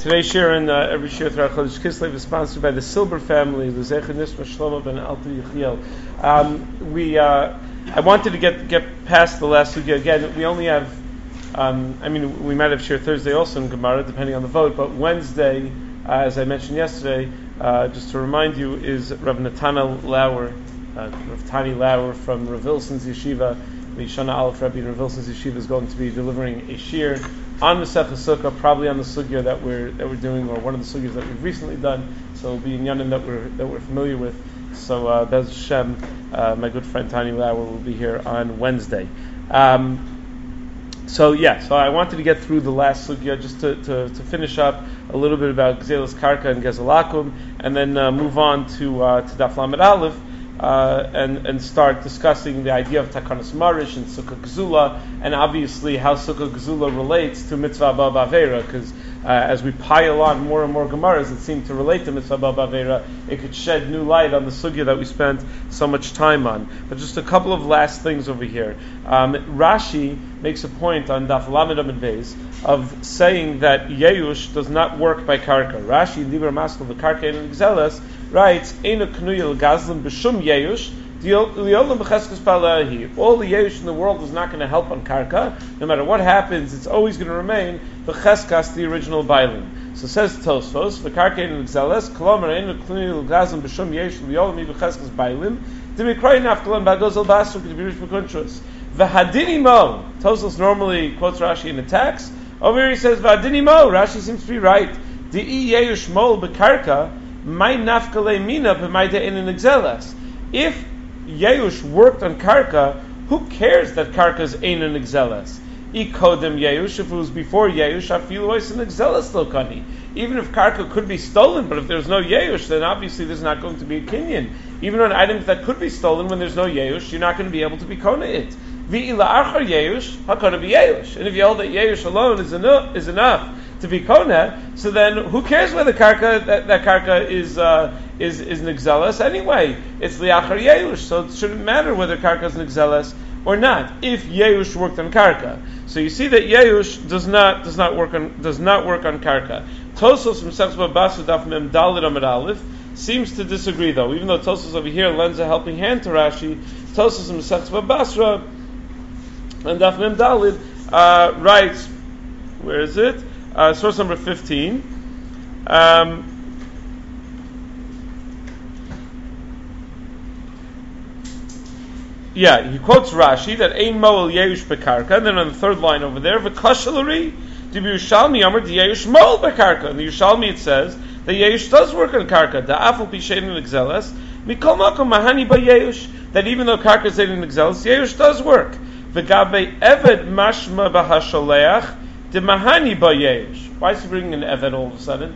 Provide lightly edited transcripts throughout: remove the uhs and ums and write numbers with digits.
Today's shir and every shir throughout Chodesh Kislev is sponsored by the Silber family, the Zecher Nisma Shlomo ben Alter Yechiel. I wanted to get past the last sugya again. We only have, we might have shir Thursday also in Gemara, depending on the vote, but Wednesday, as I mentioned yesterday, just to remind you, is Rav Natana Lauer, Rav Tani Lauer from Rav Wilson's Yeshiva. The Shana Aleph Rabbi Rav Wilson's Yeshiva is going to be delivering a shir on Masechah Sukkah, probably on the sugya that we're doing, or one of the sugyas that we've recently done. So it'll be in Yanim that we're familiar with. So Bez Hashem, my good friend Tani Lauer will be here on Wednesday. So I wanted to get through the last sugya just to finish up a little bit about Gzelas Karka and Gezalakum, and then move on to Daf Lamed Aleph. And start discussing the idea of Takanas Marish and Sukkah Gzula, and obviously how Sukkah Gzula relates to Mitzvah Ba'Avera, because as we pile on more and more Gemaras that seem to relate to Mitzvah Ba'Avera, it could shed new light on the sugya that we spent so much time on. But just a couple of last things over here. Rashi makes a point on Daf Lamed Amud Beis of saying that Yeush does not work by Karka. Rashi, Dibur Maskal, the Karka and Gzelas, writes, Eino Knuyel Gazlim B'Shum Yeush, Liolam B'Cheskes Palahi. All the Yeush in the world is not going to help on Karka. No matter what happens, it's always going to remain B'Cheskas, the original Bailim. So says Tosfos, V'Karka and Gzelas, Kolomer Eino Knuyel Gazlim B'Shum Yeush, Liolam B'Cheskas Bailim, Dimikroy Nafkalan Bagozal Basur, K'Dibirish B'Kuntrus. V'Hadini Mo, Tosfos normally quotes Rashi in attacks. Over here he says, V'Hadini Mo, Rashi seems to be right. Di'i Yeush Mol B'Karka, my nafkale mina b'mayda in an exelas. If Yeush worked on Karka, who cares that Karka's ain't an exelas? Ikodem Yeush, if it was before Yeush, afilu is an exelas lokani. Even if Karka could be stolen, but if there's no Yeush, then obviously there's not going to be a kinyan. Even on items that could be stolen when there's no Yeush, you're not going to be able to be kona it. V'ila achar Yeush, hakona be Yeush. And if you hold that Yeush alone is enough to be kona, so then who cares whether karka that karka is an exelas anyway? It's liachar yeush, so it shouldn't matter whether karka is an exelas or not. If yeush worked on karka, so you see that yeush does not work on karka. Tosos from Sechs Basu Daf Mem Dalid Amud Aleph seems to disagree though. Even though Tosos over here lends a helping hand to Rashi, Tosos from Sechs Basra and Daf Mem Dalid writes, where is it? Source number 15. He quotes Rashi that Ein Moel Yeush Bekarka, and then on the third line over there, V'kashalari Dibu Yushalmi Amar Yeush Moel Bekarka. In the Yushalmi it says that Yeush does work on Karka. Da'afal Pishein and Exelas Mikol Makom Mahani Ba Yeush. That even though Karka is in Exelas, Yeush does work. V'gabe Eved Mashma Bahasholeach. The Mahani ba Yeush. Why is he bringing an Eved all of a sudden?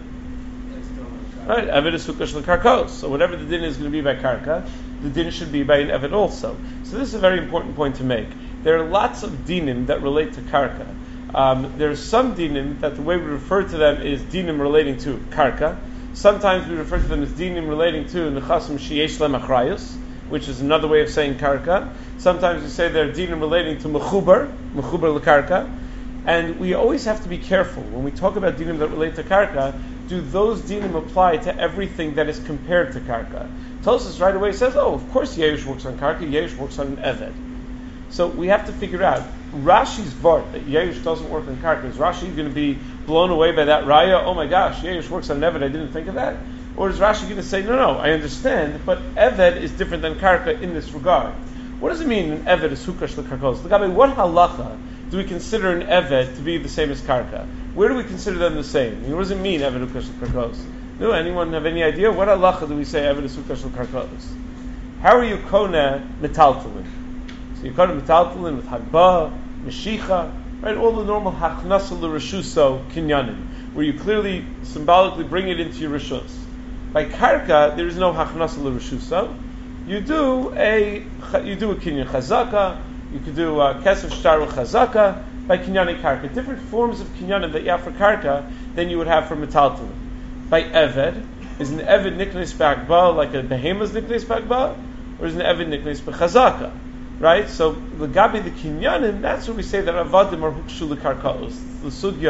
Right, Eved is Sukkah Shel Karkos. So whatever the din is going to be by Karka, the din should be by an Eved also. So this is a very important point to make. There are lots of dinim that relate to Karka. There are some dinim that the way we refer to them is dinim relating to Karka. Sometimes we refer to them as dinim relating to Nechasim Sheyesh Lem Achrayus, which is another way of saying Karka. Sometimes we say they're dinim relating to Mechubar L'Karka. And we always have to be careful when we talk about dinim that relate to karka. Do those dinim apply to everything that is compared to karka? Tosfos right away says, of course Yeush works on karka, Yeush works on an eved. So we have to figure out Rashi's vart that Yeush doesn't work on karka. Is Rashi going to be blown away by that raya? Oh my gosh, Yeush works on an eved, I didn't think of that. Or is Rashi going to say, no, I understand, but eved is different than karka in this regard? What does it mean an eved is hukash l'karkos? What halacha do we consider an eved to be the same as karka? Where do we consider them the same? What does it mean eved hukash l'karkos? No, anyone have any idea? What halacha do we say eved is hukash l'karkos? How are you kona metaltalin? So you kona metaltalin with hagba, meshicha, right? All the normal hachnasa l'reshuso kinyanim, where you clearly symbolically bring it into your reshus. By karka, there is no hachnasa l'reshuso. You do a kinyan chazaka. You could do kesef shtar chazaka by kinyan karka. Different forms of kinyanim that you have for karka than you would have for metaltalin. By eved, is an eved niknes b'agba like a behemoth's niknes b'agba, or is an eved niknes b'chazaka? Right. So the gabi the kinyanim, that's where we say that avadim are hukshu l'karkaos. The sugya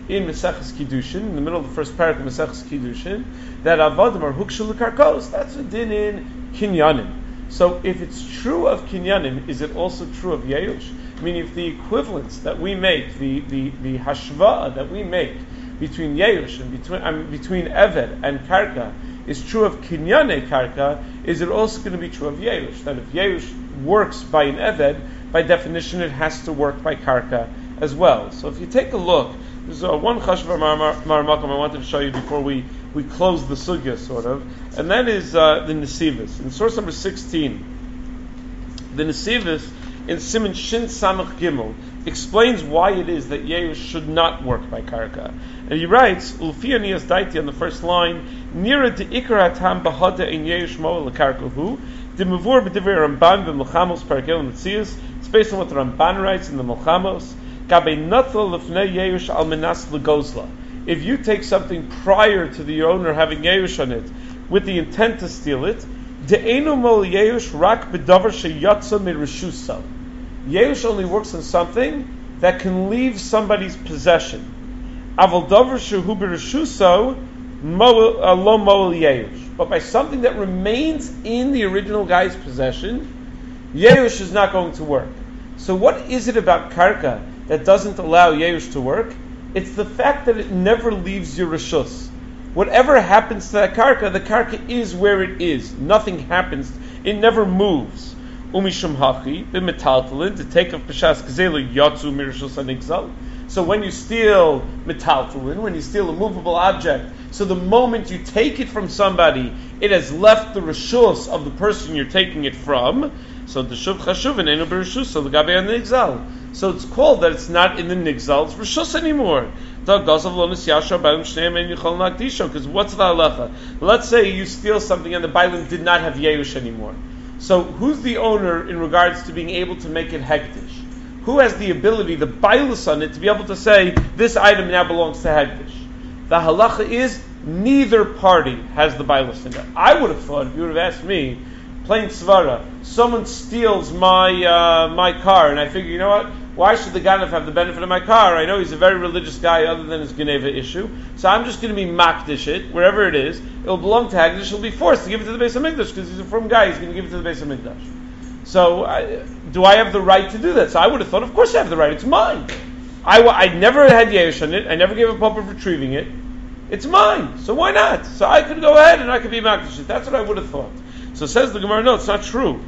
in Maseches Kiddushin, in the middle of the first parak of Maseches Kiddushin, that avodim are hukshu l'karkos. That's a din in kinyanim. So if it's true of kinyanim, is it also true of yeyush? I mean, if the equivalence that we make, the hashva that we make between yeyush and between eved and karka is true of kinyane karka, is it also going to be true of yeyush? That if yeyush works by an eved, by definition it has to work by karka as well. So if you take a look, there's one chashva maramakom I wanted to show you before we close the sugya, sort of, and that is the Nesivos. In source number 16, the Nesivos in Siman Shin Samach Gimel explains why it is that Yeush should not work by karka. And he writes, Ulfia Niyas Daiti on the first line, Nira de Ikar Hatam Bahada in Yeush Moel Karka Hu, de Mavur B'divrei Ramban B'Melchamos Parakel and Metzias. It's based on what the Ramban writes in the Melchamos. Gabe Nathal Lefnei Yeush Al Menas Legozla. If you take something prior to the owner having Yeush on it with the intent to steal it, De'enu Mol Yeush Rak B'Davar Sheyatza Mirushusa. Yeush only works on something that can leave somebody's possession. Aval Davar Shehu B'Rishuso Lo Mol Yeush. But by something that remains in the original guy's possession, Yeush is not going to work. So what is it about karka that doesn't allow Yeush to work? It's the fact that it never leaves your reshus. Whatever happens to that karka, the karka is where it is. Nothing happens. It never moves. Umishum hachi b'metaltalin to take of peshas gzela yatzu mirshus anigzal. So when you steal metaltalin, when you steal a movable object, so the moment you take it from somebody, it has left the reshus of the person you're taking it from. So the shuv chashuv and enu b'reshus so the gabe anigzal. So it's called that it's not in the nigzal, it's reshus anymore. Because what's the halacha? Let's say you steal something and the bailim did not have yeush anymore. So who's the owner in regards to being able to make it hektish? Who has the ability, the bailus on it, to be able to say, this item now belongs to hektish? The halacha is, neither party has the bailus in it. I would have thought, if you would have asked me, plain svara, someone steals my car, and I figure, you know what? Why should the Ganav have the benefit of my car? I know he's a very religious guy other than his Geneva issue. So I'm just going to be makdish it, wherever it is. It'll belong to Hagdish. He'll be forced to give it to the Beis HaMikdash because he's a frum guy. He's going to give it to the Beis HaMikdash. So do I have the right to do that? So I would have thought, of course I have the right. It's mine. I never had Yesh on it. I never gave a pop of retrieving it. It's mine. So why not? So I could go ahead and I could be makdish it. That's what I would have thought. So says the Gemara, no, it's not true.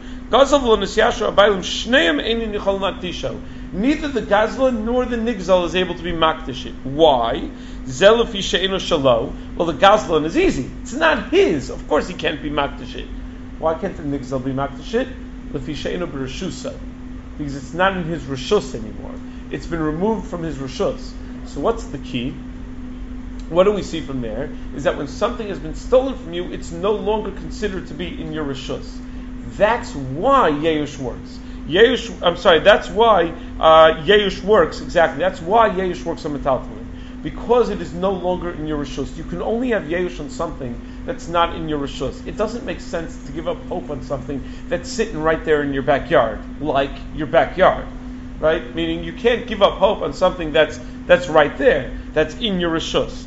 Neither the Gazlan nor the Nigzal is able to be makdish. Why? Well, the Gazlan is easy. It's not his. Of course he can't be makdish. Why can't the Nigzal be makdish? Because it's not in his reshus anymore. It's been removed from his reshus. So what's the key? What do we see from there? Is that when something has been stolen from you, it's no longer considered to be in your reshus. That's why Yeush works. That's why Yeush works, exactly. That's why Yeush works on metaltalin. Because it is no longer in your reshus. You can only have Yeush on something that's not in your reshus. It doesn't make sense to give up hope on something that's sitting right there in your backyard, like your backyard, right? Meaning you can't give up hope on something that's right there, that's in your reshus.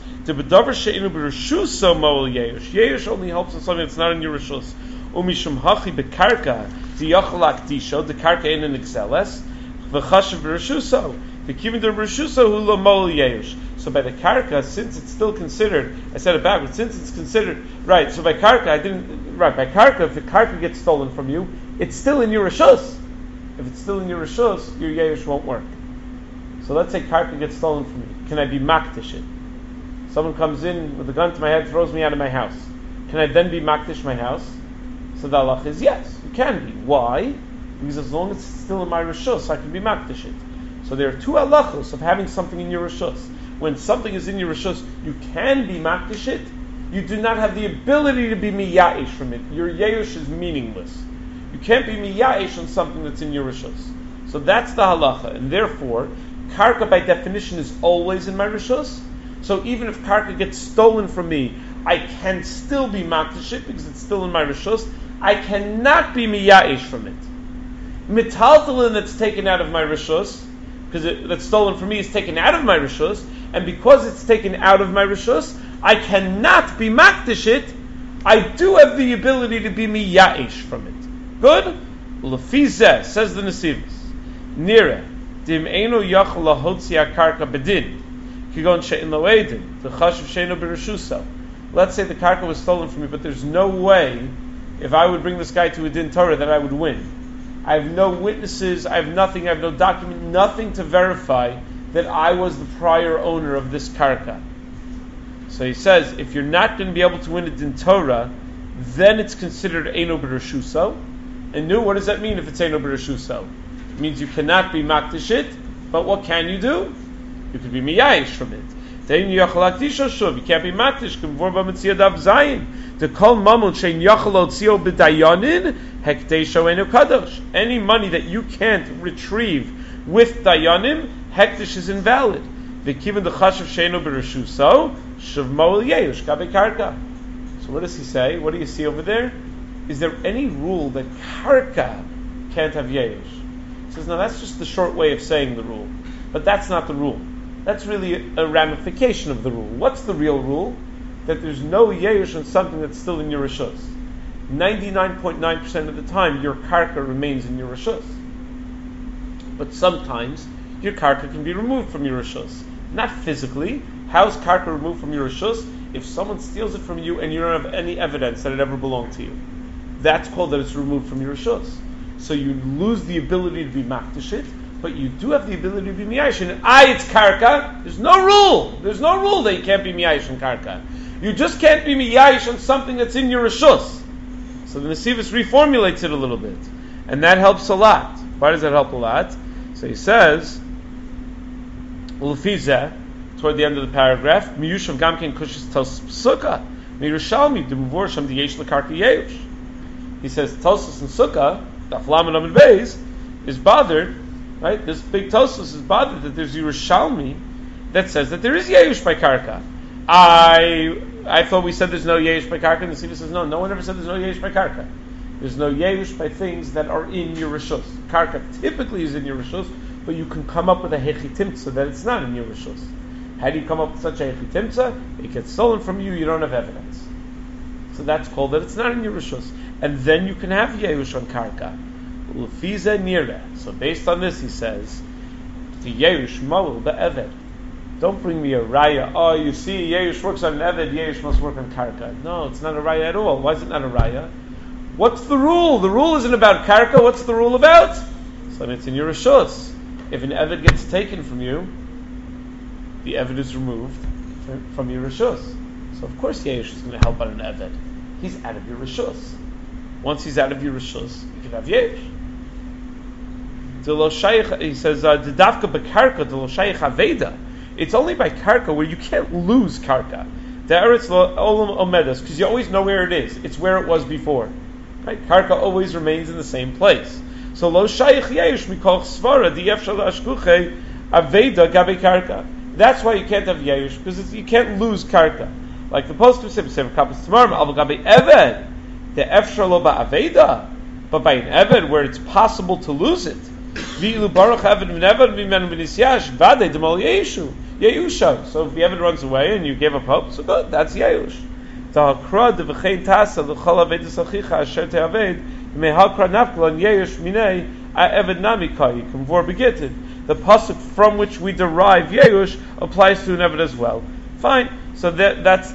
Yeush only helps on something that's not in your reshus. Umishum hachi bekarka diyachalak disho the karka in an exeles v'chashav b'reshuso the kivin de b'reshuso hu lo mol yeush. So by the karka, since it's still considered, I said it backwards. Since it's considered right, so by karka by karka, if the karka gets stolen from you, it's still in your reshus. If it's still in your reshus, your yeush won't work. So let's say karka gets stolen from you. Can I be makdish it? Someone comes in with a gun to my head, throws me out of my house. Can I then be makdish my house? So the halach is yes, you can be. Why? Because as long as it's still in my reshus, I can be makdish it. So there are two halachos of having something in your reshus. When something is in your reshus, you can be makdish it. You do not have the ability to be miya'ish from it. Your yeush is meaningless. You can't be miya'ish on something that's in your reshus. So that's the halacha, and therefore, karka by definition is always in my reshus. So even if karka gets stolen from me, I can still be makdish it because it's still in my reshus. I cannot be miya'ish from it. Metaltalin that's taken out of my reshus, because that's stolen from me is taken out of my reshus, and because it's taken out of my rishus, I cannot be makdish it. I do have the ability to be miya'ish from it. Good? Lefizeh, says the Nesivos. Nira, dim eino yachol lahotzi akarka bedin, kigon she'in lo'edin, the chashuv she'ino b'rishuso. Let's say the karka was stolen from me, but there's no way, if I would bring this guy to a din Torah, that I would win. I have no witnesses, I have nothing, I have no document, nothing to verify that I was the prior owner of this karka. So he says, if you're not going to be able to win a din Torah, then it's considered eino b'rishuso. And what does that mean if it's eino b'rishuso? It means you cannot be makdish it, but what can you do? You could be miyayish from it. Then you can't be makdish. K'mvor b'metzia dav zayin. The kol mamon shein yachal otzio b'dayanin hekdesho eino kadosh. Any money that you can't retrieve with dayanim, hekdesh is invalid. V'kiven the chashav sheino b'rishuso shavmo yeyush gabe karka. So what does he say? What do you see over there? Is there any rule that karka can't have yeyush? He says, no, that's just the short way of saying the rule. But that's not the rule. That's really a ramification of the rule. What's the real rule? That there's no yeyush on something that's still in your rishus. 99.9% of the time, your karka remains in your rishus. But sometimes, your karka can be removed from your rishus. Not physically. How's karka removed from your rishus? If someone steals it from you and you don't have any evidence that it ever belonged to you. That's called that it's removed from your rishus. So you lose the ability to be makdish it, but you do have the ability to be miyayish. And it's karka. There's no rule. There's no rule that you can't be miyayish on karka. You just can't be miyayish on something that's in your rishus. So the Nesivos reformulates it a little bit. And that helps a lot. Why does that help a lot? So he says, Ulfizeh, toward the end of the paragraph, Miyushav Gamken Kushis Tos Sukkah, Mirushalmi, Demuvor Sham Diyesh Lakarka Yeush. He says, Tosos and Sukkah, the Aflam and Beis, is bothered, right? This big Tosos is bothered that there's Yerushalmi that says that there is Yeush by Karka. I thought we said there's no Yeush by Karka, and the Nesivos says, no one ever said there's no Yeush by Karka. There's no Yeush by things that are in your Rishus. Karka typically is in your Rishus, but you can come up with a Hechitimtza that it's not in your Rishus. How do you come up with such a Hechitimtza? It gets stolen from you, you don't have evidence. So that's called that it's not in your Rishus. And then you can have Yeush on Karka. L'fize nira. So based on this, he says, the Yeush ma'ul be'eved. Don't bring me a raya. Oh, you see, Yeush works on an eved, Yeush must work on Karka. No, it's not a raya at all. Why is it not a raya? What's the rule? The rule isn't about Karka. What's the rule about? So it's in your Rishus. If an eved gets taken from you, the eved is removed from your Rishus. So of course Yeush is going to help on an eved. He's out of your Rishus. Once he's out of your Rishus, you can have Yeush. He says, Didavka bekarka de lo shayich aveda. It's only by karka where you can't lose karka. The eretz olam omedas, because you always know where it is. It's where it was before. Right? Karka always remains in the same place. So lo shayich yeush mikol svara di efshal ashkuche aveda gabe karka. That's why you can't have yeush, because you can't lose karka. Like the post of Sefer Kapas Tomorrow, al gabe eved the efshal ba aveda, but by an eved where it's possible to lose it. So if the Eved runs away and you gave up hope, so good, that's Yeush. The pasuk from which we derive Yeush applies to an Eved as well. Fine. So that's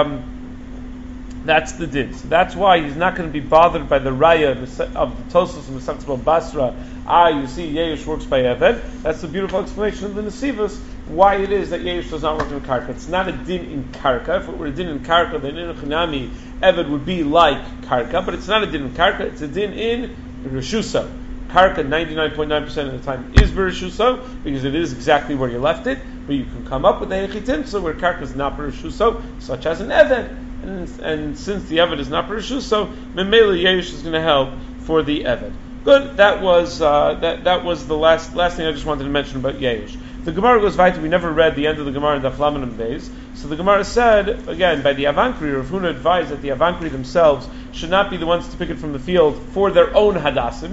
the din. So that's why he's not going to be bothered by the raya of the Tosos and the Masechta Basra. You see, Yeush works by Eved. That's the beautiful explanation of the Nesivos why it is that Yeush does not work in Karka. It's not a din in Karka. If it were a din in Karka, then in Chinami, Eved would be like Karka, but it's not a din in Karka. It's a din in Rishusa. Karka 99.9% of the time is Rishusa because it is exactly where you left it. But you can come up with a Hechitimtza where Karka is not Rishusa, such as an Eved. And since the Eved is not Rishusa, Memela Yeush is going to help for the Eved. Good. That was the last thing I just wanted to mention about Yeush. The Gemara goes weiter. We never read the end of the Gemara in the Aflam Beis. So the Gemara said again by the Avankri, Rav Huna advised that the Avankri themselves should not be the ones to pick it from the field for their own hadassim.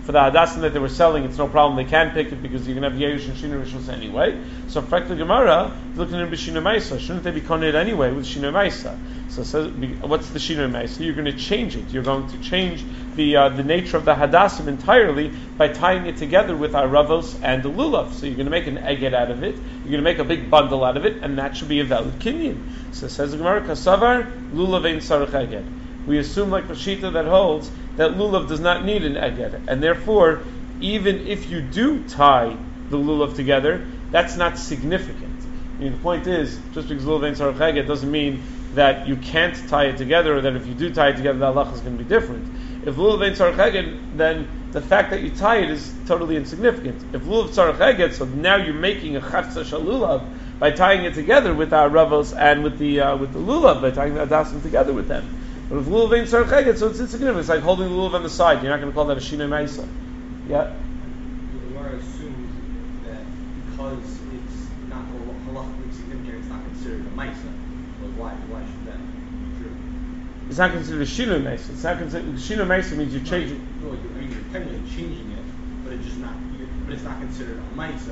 For the hadassim that they were selling, it's no problem. They can pick it because you can have Yerush and Shinu Rishos anyway. So, Frekta Gemara, looking at B'Shinu Maisa, shouldn't they be koned anyway with Shinu Maisa? So, it says, what's the Shinu Maisa? You're going to change it. You're going to change the nature of the hadassim entirely by tying it together with our ravos and the lulav. So, you're going to make an eged out of it. You're going to make a big bundle out of it, and that should be a valid kinyan. So, it says the Gemara, Kasavar, lulav ein sarach eged. We assume, like the Shita that holds, that lulav does not need an eged, and therefore, even if you do tie the lulav together, that's not significant. I mean, the point is, just because lulav ein sarach eged doesn't mean that you can't tie it together, or that if you do tie it together, the halacha is going to be different. If lulav ein sarach eged, then the fact that you tie it is totally insignificant. If lulav sarach eged, so now you're making a chavtza shel lulav by tying it together with our ravos and with the lulav, by tying the hadassim together with them. But if lulav ain't sarach eged, so it's insignificant. It's like holding the lulav on the side. You're not going to call that a shinoi ma'isa. Yeah? The Gemara assumes that because it's not halachically significant, it's not considered a ma'isa. But why should that be true? It's not considered a shinoi ma'isa. It's not considered shinoi ma'isa means you change it. No, you're technically changing it, but it's not considered a ma'isa.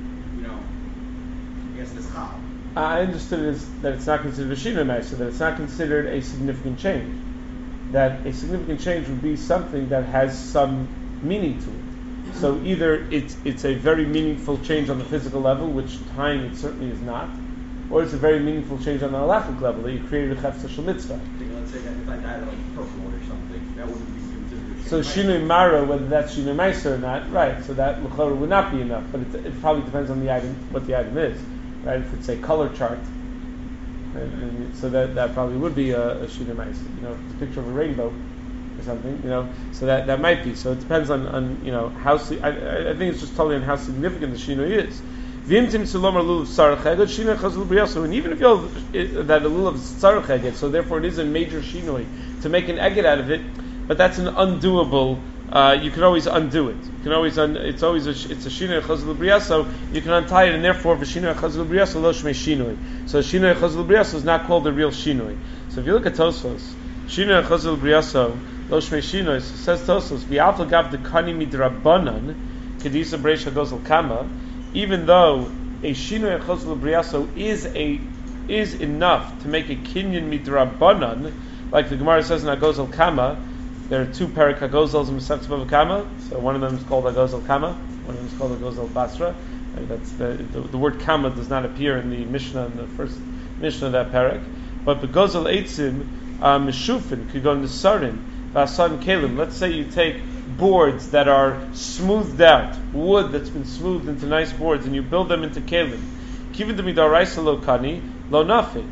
I guess this chal. I understood that it's not considered a shinoi ma'isa, that it's not considered a significant change. That a significant change would be something that has some meaning to it. So either it's a very meaningful change on the physical level, which tying it certainly is not, or it's a very meaningful change on the halachic level, that you created a chefza shel mitzvah. Let's say that if I died of purple or something, that wouldn't be considered a So shinoi mara, whether that's shinoi ma'isa or not, right? So that l'chora would not be enough, but it probably depends on the item, what the item is. Right, if it's a color chart, and so that probably would be a shinoi ma'isa. It's a picture of a rainbow or something. So that might be. So it depends on how. I think it's just totally on how significant the shinoi is. V'imtim tzulomar lulav sarach eged shinoi chazul b'riyaso. And even if you hold that the lulav is sarach eged, so therefore it is a major shinoi to make an eged out of it, but that's an undoable. You can always undo it. You can always it's always it's a shinoi chazul b'riyaso. You can untie it, and therefore v'shinoi chazul b'riyaso lo shmei shinoi. So shinoi chazul b'riyaso is not called a real shinoi. So if you look at Tosfos, shinoi chazul b'riyaso lo shmei shinoi. So says Tosfos, v'alta gav dekani midrabanan kedisa b'reisha gozal kama. Even though a shinoi chazul b'riyaso is enough to make a kinyan midrabanan, like the Gemara says in Agozal Kama. There are two parak hagozals in Masechtas Bava Kama. So one of them is called Agozal Kama, one of them is called Agozal Basra. That's the word Kama does not appear in the Mishnah, in the first Mishnah of that parak. But Begozal Eitzim Meshufin could go into Sarin, Vasan Kalim. Let's say you take boards that are smoothed out, wood that's been smoothed into nice boards, and you build them into Kalim. Kivin Demidairaisa Lo Kani Lo Nafik.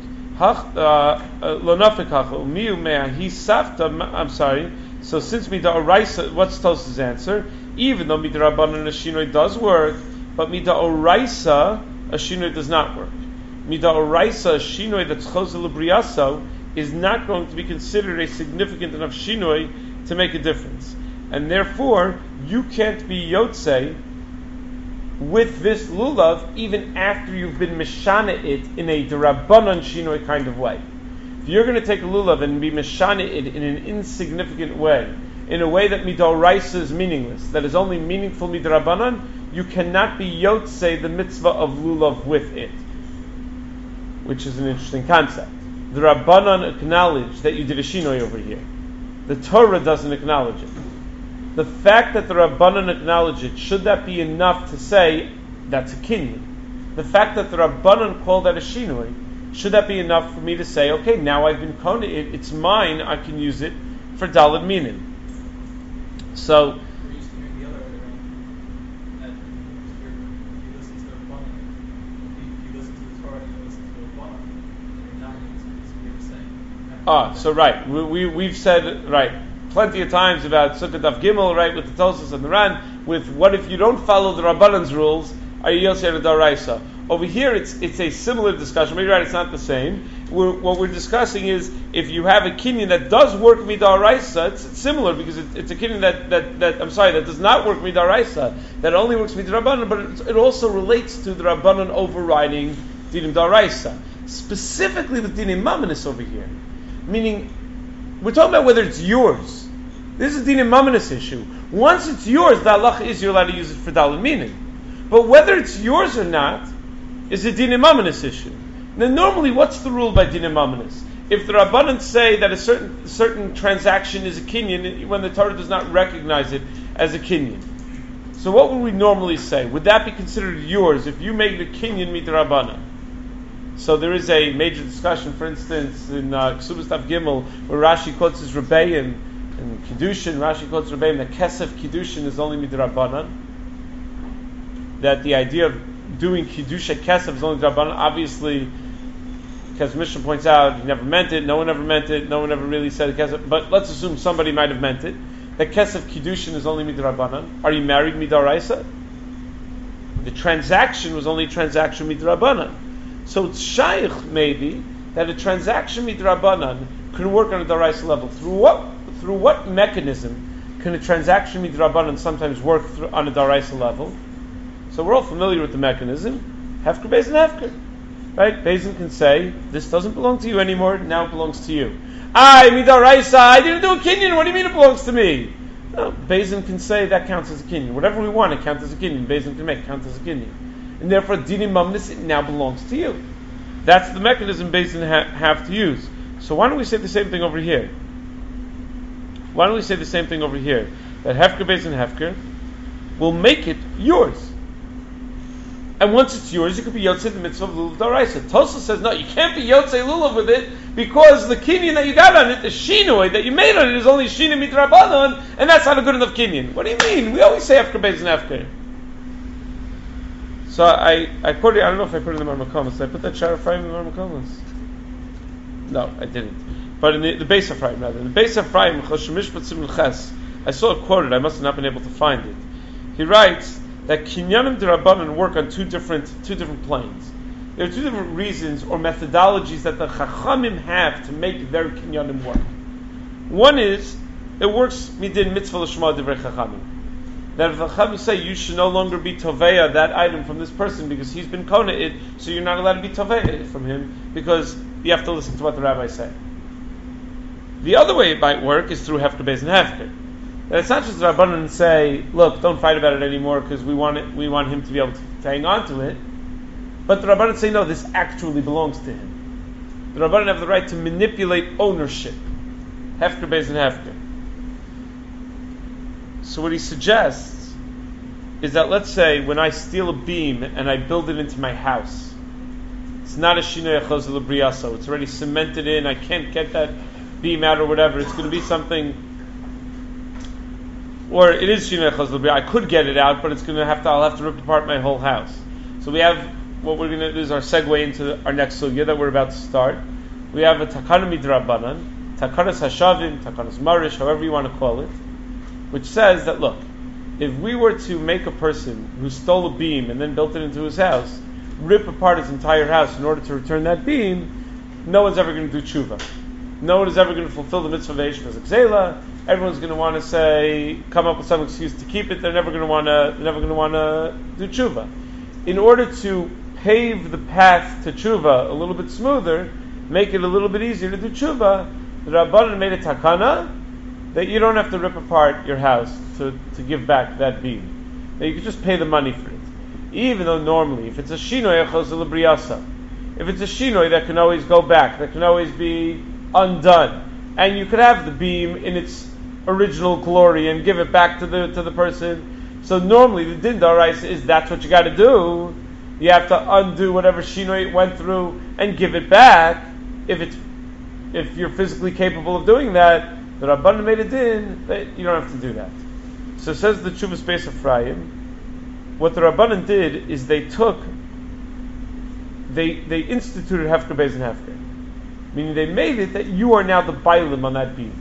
Lo Nafik Hacho Miu Mea He Safta. I'm sorry. So since Mida'oraisa, what's Tos's answer? Even though Mid'Rabbanan a shinoi does work, but Mida'oraisa a shinoi does not work. Mida'oraisa a shinoi that's chozeh l'briyaso is not going to be considered a significant enough shinoi to make a difference. And therefore, you can't be yotzei with this lulav even after you've been mishana it in a D'Rabbanan shinoi kind of way. If you're going to take a lulav and be meshana it in an insignificant way, in a way that midoraisa is meaningless, that is only meaningful midrabanan, you cannot be yotzei the mitzvah of lulav with it, which is an interesting concept. The Rabbanan acknowledge that you did a shinoi over here. The Torah doesn't acknowledge it. The fact that the Rabbanan acknowledge it, should that be enough to say that's a kinyan? The fact that the Rabbanan called that a shinoi, should that be enough for me to say, okay, now I've been koneh it, it's mine, I can use it for daled minin? So, so right, we've said, right, plenty of times about Sukkot Daf Gimel, right, with the Tosfos and the Ran, with what if you don't follow the Rabbanan's rules, are you Yosei D'Oraisa? Over here, it's a similar discussion. Maybe right, it's not the same. What we're discussing is if you have a kinyan that does work midaraisa, it's similar because it's a kinyan that does not work midaraisa, that only works midrabanan, but it also relates to the Rabbanan overriding dinim daraisa, specifically with dinim mamanis over here. Meaning, we're talking about whether it's yours. This is a Dinei Mamanis issue. Once it's yours, the halacha is you're allowed to use it for daled meaning. But whether it's yours or not is a Dinei Mamanis issue. Now normally, what's the rule by Dinei Mamanis? If the Rabbanan say that a certain transaction is a kinyan, when the Torah does not recognize it as a kinyan. So what would we normally say? Would that be considered yours if you make the kinyan midrabanan? So there is a major discussion, for instance, in Ksubas Tav Gimel, where Rashi quotes his Rebbeim, and Kiddushin, Rashi quotes Rebbeim, that Kesef Kiddushin is only midrabanan. That the idea of doing Kiddush at Kesef is only midrabanan. Obviously, because Mishnah points out, he never meant it, no one ever meant it, no one ever really said Kesef, but let's assume somebody might have meant it. That Kesef Kiddushin is only midrabanan. Are you married midaraisa? The transaction was only transaction midrabanan. So it's shaykh maybe that a transaction midrabanan can work on a daraisa level. Through what mechanism can a transaction midrabanan sometimes work on a daraisa level? So we're all familiar with the mechanism. Hefker, Beis, and Hefker. Right? Beis can say, this doesn't belong to you anymore, now it belongs to you. Midaraisa, I didn't do a kinyan, what do you mean it belongs to me? No, Beis can say that counts as a kinyan. Whatever we want, it counts as a kinyan. Beis can make count as a kinyan. And therefore, Dinei Mamanis, it now belongs to you. That's the mechanism Beis have to use. So why don't we say the same thing over here? Why don't we say the same thing over here? That Hefker, Beis, and Hefker will make it yours. And once it's yours, you could be Yotzei the mitzvah of Lulav Daraisa. Tosfos says, no, you can't be Yotzei Lulav with it because the kinyan that you got on it, the shinoi that you made on it, is only shinoi midrabanan, and that's not a good enough kinyan. What do you mean? We always say Hefker, Beis, and Hefker. So I quoted, I don't know if I put it in the Marmakomas. Did I put that Shara Ephraim in the Marmakomas? No, I didn't. But in the Beis Ephraim, rather. In the Beis Ephraim, Choshen Mishpat Simul Ches, I saw it quoted, I must have not been able to find it. He writes that kinyanim d'Rabbanan work on two different planes. There are two different reasons or methodologies that the Chachamim have to make their kinyanim work. One is, it works midin mitzvah l'shma divrei Chachamim. That if the Chachamim say you should no longer be toveya that item from this person because he's been kona it, so you're not allowed to be toveya it from him because you have to listen to what the rabbis say. The other way it might work is through Hefker, Beis, and Hefker. That it's not just the Rabbanan say, look, don't fight about it anymore because we want him to be able to hang on to it. But the Rabbanan say, no, this actually belongs to him. The Rabbanan have the right to manipulate ownership. Hefker, Beis, and Hefker. So what he suggests is that, let's say, when I steal a beam and I build it into my house, it's not a shinoi achos l'briyaso. It's already cemented in. I can't get that beam out or whatever. It's going to be something, or it is shinoi achos l'briyaso. I could get it out, but I'll have to rip apart my whole house. So we have, what we're going to do is our segue into our next sugya that we're about to start. We have a takana midrabanan, takanas hashavim, takanas marish, however you want to call it, which says that, look, if we were to make a person who stole a beam and then built it into his house, rip apart his entire house in order to return that beam, no one's ever going to do tshuva. No one is ever going to fulfill the mitzvah of Eish as a gzela. Everyone's going to want to say, come up with some excuse to keep it. They're never going to want to do tshuva. In order to pave the path to tshuva a little bit smoother, make it a little bit easier to do tshuva, the Rabbanan made a takana that you don't have to rip apart your house to give back that beam. That you can just pay the money for it. Even though normally, if it's a shinoi echos l'briyasa, if it's a shinoi that can always go back, that can always be undone, and you could have the beam in its original glory and give it back to the person. So normally the din d'oraisa is that's what you got to do. You have to undo whatever shinoi it went through and give it back. If you're physically capable of doing that, the Rabbanan made a din that you don't have to do that. So it says the Tshuvas Beis Ephraim, what the Rabbanan did is they instituted Hefker, Beis, and Hefker. Meaning they made it that you are now the bailim on that beam.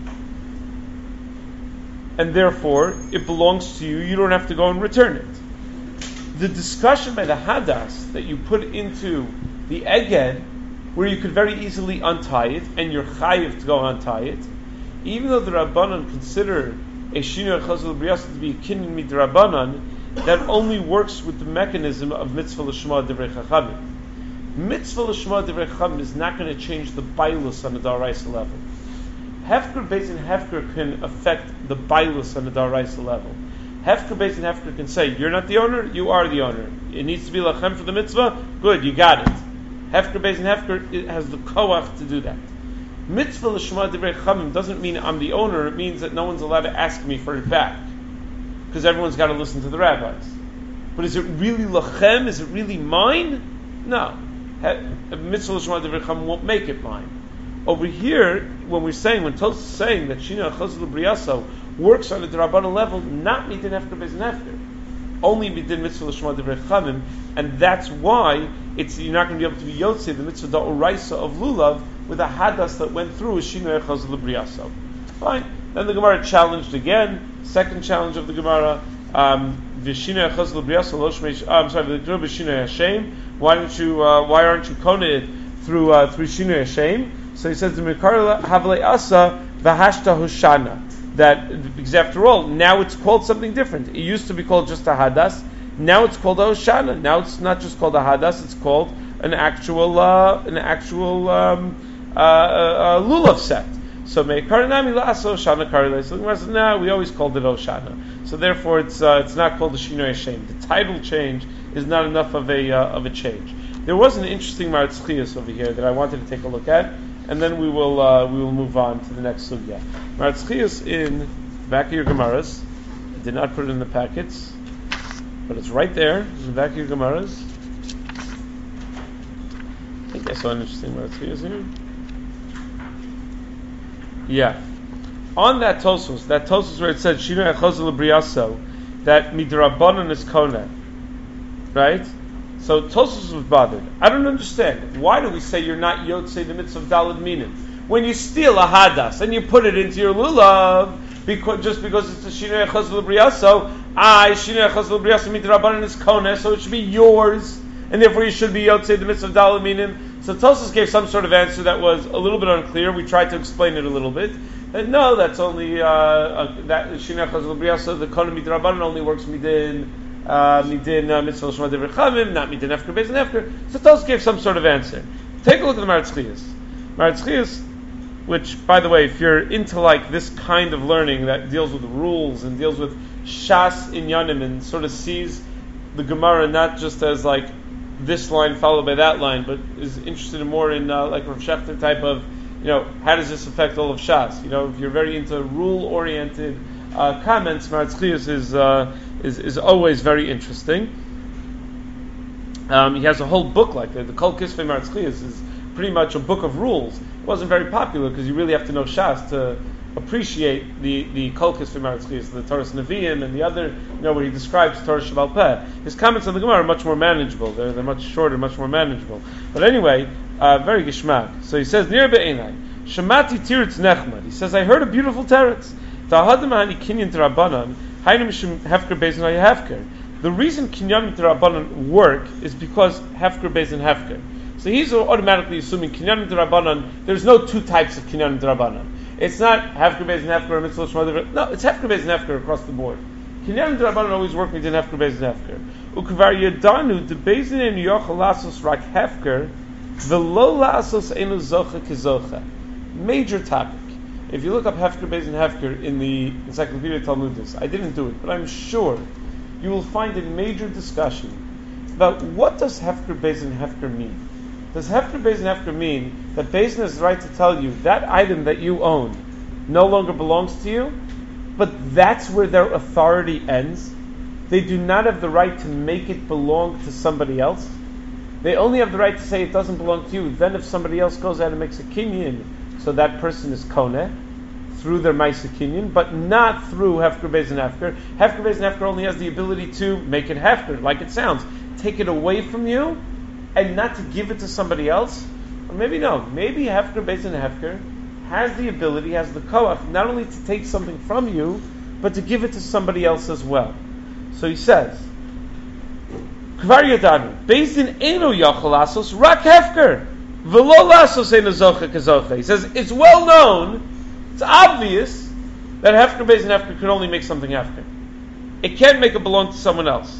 And therefore, it belongs to you, you don't have to go and return it. The discussion by the Hadas that you put into the Eged, where you could very easily untie it, and you're chayiv to go untie it, even though the Rabbanan consider a shinoi achos l'briyasa to be a kinyan midrabanan, that only works with the mechanism of mitzvah l'shma divrei chachamim. Mitzvah l'shma divrei chachamim is not going to change the bailus on the daraisa level. Hefker Beis and Hefker can affect the bailus on the daraisa level. Hefker Beis and Hefker can say, you're not the owner, you are the owner. It needs to be lachem for the mitzvah, good, you got it. Hefker Beis and Hefker, it has the koach to do that. Mitzvah l'shema divrei chamim doesn't mean I'm the owner, it means that no one's allowed to ask me for it back. Because everyone's got to listen to the rabbis. But is it really lachem? Is it really mine? No. Mitzvah l'shema divrei chamim won't make it mine. Over here, when Tosfos is saying that Shina Chazal Briyaso works on the D'Rabbanan level, not midin Hefker Beis and Hefker, only midin Mitzvah L'Shema Divrei Chamim, and that's why you're not going to be able to be Yotzei the Mitzvah Da'oraisa of Lulav with a Hadas that went through Shina Chazal Briyaso. Fine. Then the Gemara challenged again. Second challenge of the Gemara. V'Shina Chazal Briyaso Lo Shmei. I'm sorry. V'Shina Hashem. Why aren't you konet it through Shina Hashem? So he says the Mikar Havle Asa Vahashta Hoshana. That because after all, now it's called something different. It used to be called just a Hadas. Now it's called a Hoshana. Now it's not just called a Hadas. It's called an actual lulav set. So Mekaranami Lasa Hoshana Karele. So no, we always called it Hoshana. So therefore, it's not called the Shinoi Hashem. The title change is not enough of a change. There was an interesting Maratz Chiyas over here that I wanted to take a look at. And then we will move on to the next sugya. Maratz Chiyas in the back of your Gemaras. I did not put it in the packets, but it's right there in the back of your Gemaras. I think I saw an interesting Maratz Chiyas here. Yeah, on that Tosfos where it said Shina Echozel Briyaso, that midrabanan is kona, right? So Tosfos was bothered. I don't understand. Why do we say you're not Yotzei the mitzvah of Daled Minim? When you steal a Hadas and you put it into your Lulav, just because it's a Shinei Echazul Briyaso, Shinei Echazul Briyaso midrabanan is kona, so it should be yours, and therefore you should be Yotzei the mitzvah of Daled Minim. So Tosfos gave some sort of answer that was a little bit unclear. We tried to explain it a little bit. And no, that's only that Shinei Echazul Briyaso, the kona midrabanan only works midin mitzvah l'shema divrei chamim, not midin Hefker Beis and Hefker. So Tosfos gave some sort of answer. Take a look at the Maratz Chiyas. Maratz Chiyas, which, by the way, if you're into like this kind of learning that deals with rules and deals with shas inyanim and sort of sees the Gemara not just as like this line followed by that line, but is interested more in like Rav Shechter type of, how does this affect all of shas? If you're very into rule-oriented comments, Maratz Chiyas is always very interesting. He has a whole book like that. The Kol Kisvei Maratz Chiyas is pretty much a book of rules. It wasn't very popular because you really have to know Shas to appreciate the Kol Kisvei Maratz Chiyas, the Torah Nevi'im and the other, where he describes Torah Shebal Peh. His comments on the Gemara are much more manageable. They're much shorter, much more manageable. But anyway, very gishmak. So he says, Nir be'enai, Shemati Tiritz Nechmad. He says, I heard a beautiful teretz. Ta'hadam hani kinyan t'Rabbanan, hainu mishum Hefker Beis and Hefker. The reason kinyan t'Rabbanan work is because Hefker Beis and Hefker. So he's automatically assuming kinyan t'Rabbanan. There's no two types of kinyan t'Rabbanan. It's not Hefker Beis and Hefker or Mitzvah Shema. No, it's Hefker Beis and Hefker across the board. Kinyan t'Rabbanan always work within Hefker Beis and Hefker. Ukvar yadanu the Beis and yochel lasos rak Hefker, v'lo lasos enu zocha kezocha. Major topic. If you look up Hefker Beis and Hefker in the Encyclopedia Talmudis, I didn't do it, but I'm sure you will find a major discussion about what does Hefker Beis and Hefker mean. Does Hefker Beis and Hefker mean that Beis Din has the right to tell you that item that you own no longer belongs to you, but that's where their authority ends? They do not have the right to make it belong to somebody else. They only have the right to say it doesn't belong to you. Then if somebody else goes out and makes a kinyan, so that person is koneh through their Maisa Kinyan, but not through Hefker Beis and Hefker. Hefker Beis and Hefker only has the ability to make it Hefker, like it sounds. Take it away from you, and not to give it to somebody else. Or maybe no. Maybe Hefker Beis and Hefker has the ability, has the koach, not only to take something from you, but to give it to somebody else as well. So he says, Kvar Yadanu, Beis Din Eino Yachol Lasos, Rak Hefker. He says it's well known, it's obvious that Hefker Beis and Hefker could only make something Hefker. It can't make it belong to someone else.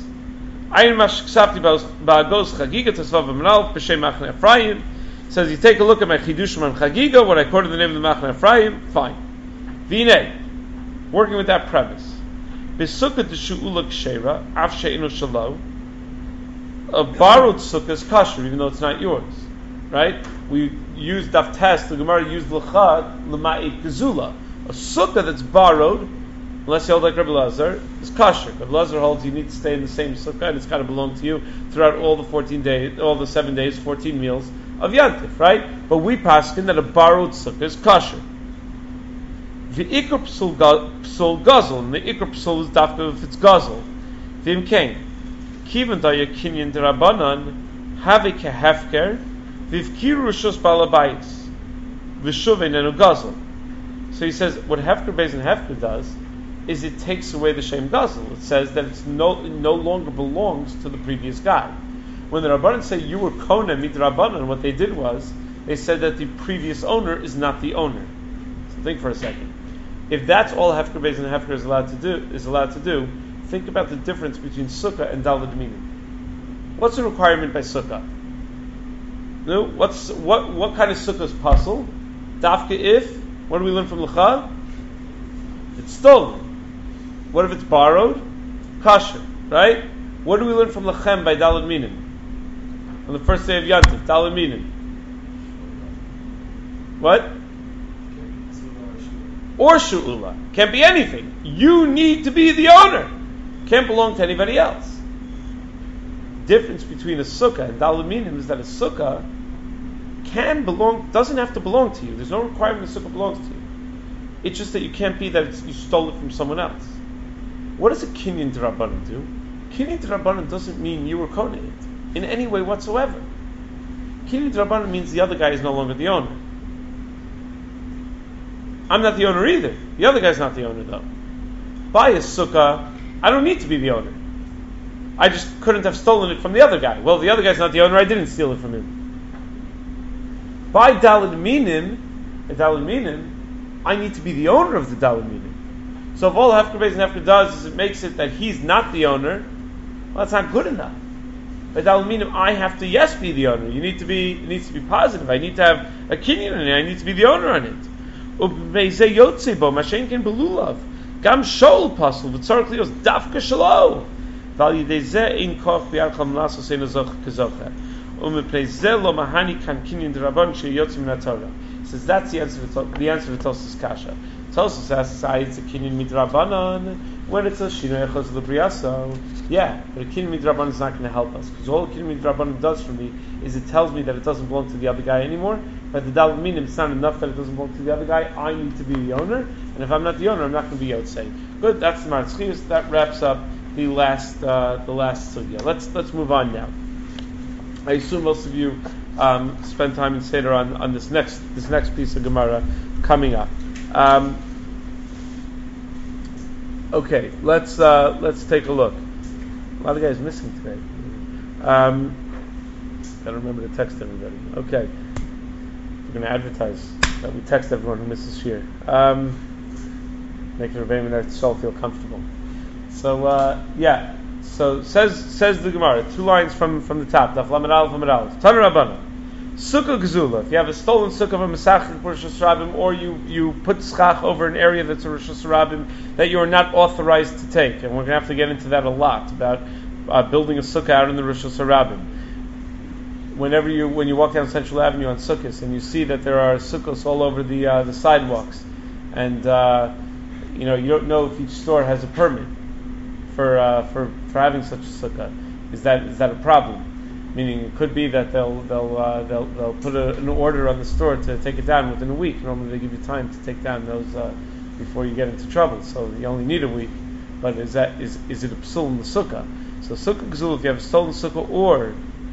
Says, you take a look at my Chidushim on Chagiga, what I quoted the name of the Machne Ephraim, fine. V'inei, working with that premise. B'sukkah d'shu'ula k'sheira, af she'inu shalo, a borrowed sukkah is kosher, even though it's not yours. Right? We use daf test, the Gemara used l'chad, l'ma'it gezula. A sukkah that's borrowed, unless you hold like Rabbi Lazar, is kosher. Rabbi Lazar holds you need to stay in the same sukkah and it's got to belong to you throughout all the 14 days, all the 7 days, 14 meals of Yantif, right? But we paskin that a borrowed sukkah is kosher. The ikr psul gazel, and the ikr psul is dafka if it's gazel. V'im kain, kivan da yakinyan derabanan, have a kehefker, v'ivkiru rishus balabayis, v'shuvein enu gazel. So he says, what Hefker Beis and Hefker does is it takes away the Shem Gazel. It says that it no longer belongs to the previous guy. When the Rabbanan say you were Kona Midrabanan, what they did was they said that the previous owner is not the owner. So think for a second. If that's all Hefker Beis and Hefker is allowed to do, think about the difference between Sukkah and Daled Minim. What's the requirement by Sukkah? No, what kind of Sukkah is puzzle? Dafka if. What do we learn from L'chad? It's stolen. What if it's borrowed? Kosher, right? What do we learn from Lachem by Daled Minim? On the first day of Yantif, Daled Minim. What? Or Shu'ula. Can't be anything. You need to be the owner. Can't belong to anybody else. Difference between a sukkah and Daled Minim is that a sukkah doesn't have to belong to you. There's no requirement the sukkah belongs to you. It's just that you can't be that you stole it from someone else. What does a kinyan d'Rabbanan do? Kinyan d'Rabbanan doesn't mean you were kohen it in any way whatsoever. Kinyan d'Rabbanan means the other guy is no longer the owner. I'm not the owner either. The other guy's not the owner though. By a sukkah, I don't need to be the owner. I just couldn't have stolen it from the other guy. Well, the other guy's not the owner, I didn't steal it from him. By Daled Minim, I need to be the owner of the Daled Minim. So if all Hefker Beis and Hefker does is it makes it that he's not the owner, well, that's not good enough. By Daled Minim, I have to be the owner. It needs to be positive. I need to have a kinyan in it. I need to be the owner on it. Ubeizeh yotzebo, mashen ken belulav, gam shol pasul, v'tzarek lios dafka shalo. Val yidezeh in koch bi'archam lasos ein azoch kezocher. Says that's the answer to Tosfos Kasha. Tosfos asks, it's a kinyan midrabanan when it's a shinoi echos l'briyaso. Yeah, but a kinyan midrabanan is not going to help us because all a kinyan midrabanan does for me is it tells me that it doesn't belong to the other guy anymore. But the Daled Minim, it's not enough that it doesn't belong to the other guy. I need to be the owner, and if I'm not the owner, I'm not going to be yotzei. Good, that's the Marzchius. That wraps up the last sugya. Let's move on now. I assume most of you spend time in Seder on this next piece of Gemara coming up. Okay, let's take a look. A lot of guys missing today. Gotta remember to text everybody. Okay, we're going to advertise that we text everyone who misses Shir. Make Rebbeinu and Shol feel comfortable. So So says the Gemara, 2 lines from the top. Daf Lamed Aleph Lamed Aleph. Tanu Rabbana. Sukkah Gezula. If you have a stolen sukkah of a Masach Rosh Hashanah, or you put schach over an area that's a Rosh Hashanah that you are not authorized to take, and we're going to have to get into that a lot about building a sukkah out in the Rosh Hashanah. When you walk down Central Avenue on Sukkot and you see that there are sukkahs all over the sidewalks, and you don't know if each store has a permit for having such a sukkah. Is that a problem? Meaning it could be that they'll put an order on the store to take it down within a week. Normally they give you time to take down those before you get into trouble. So you only need a week. But is it a psul in the sukkah? So sukkah gzul, if you have a stolen sukkah or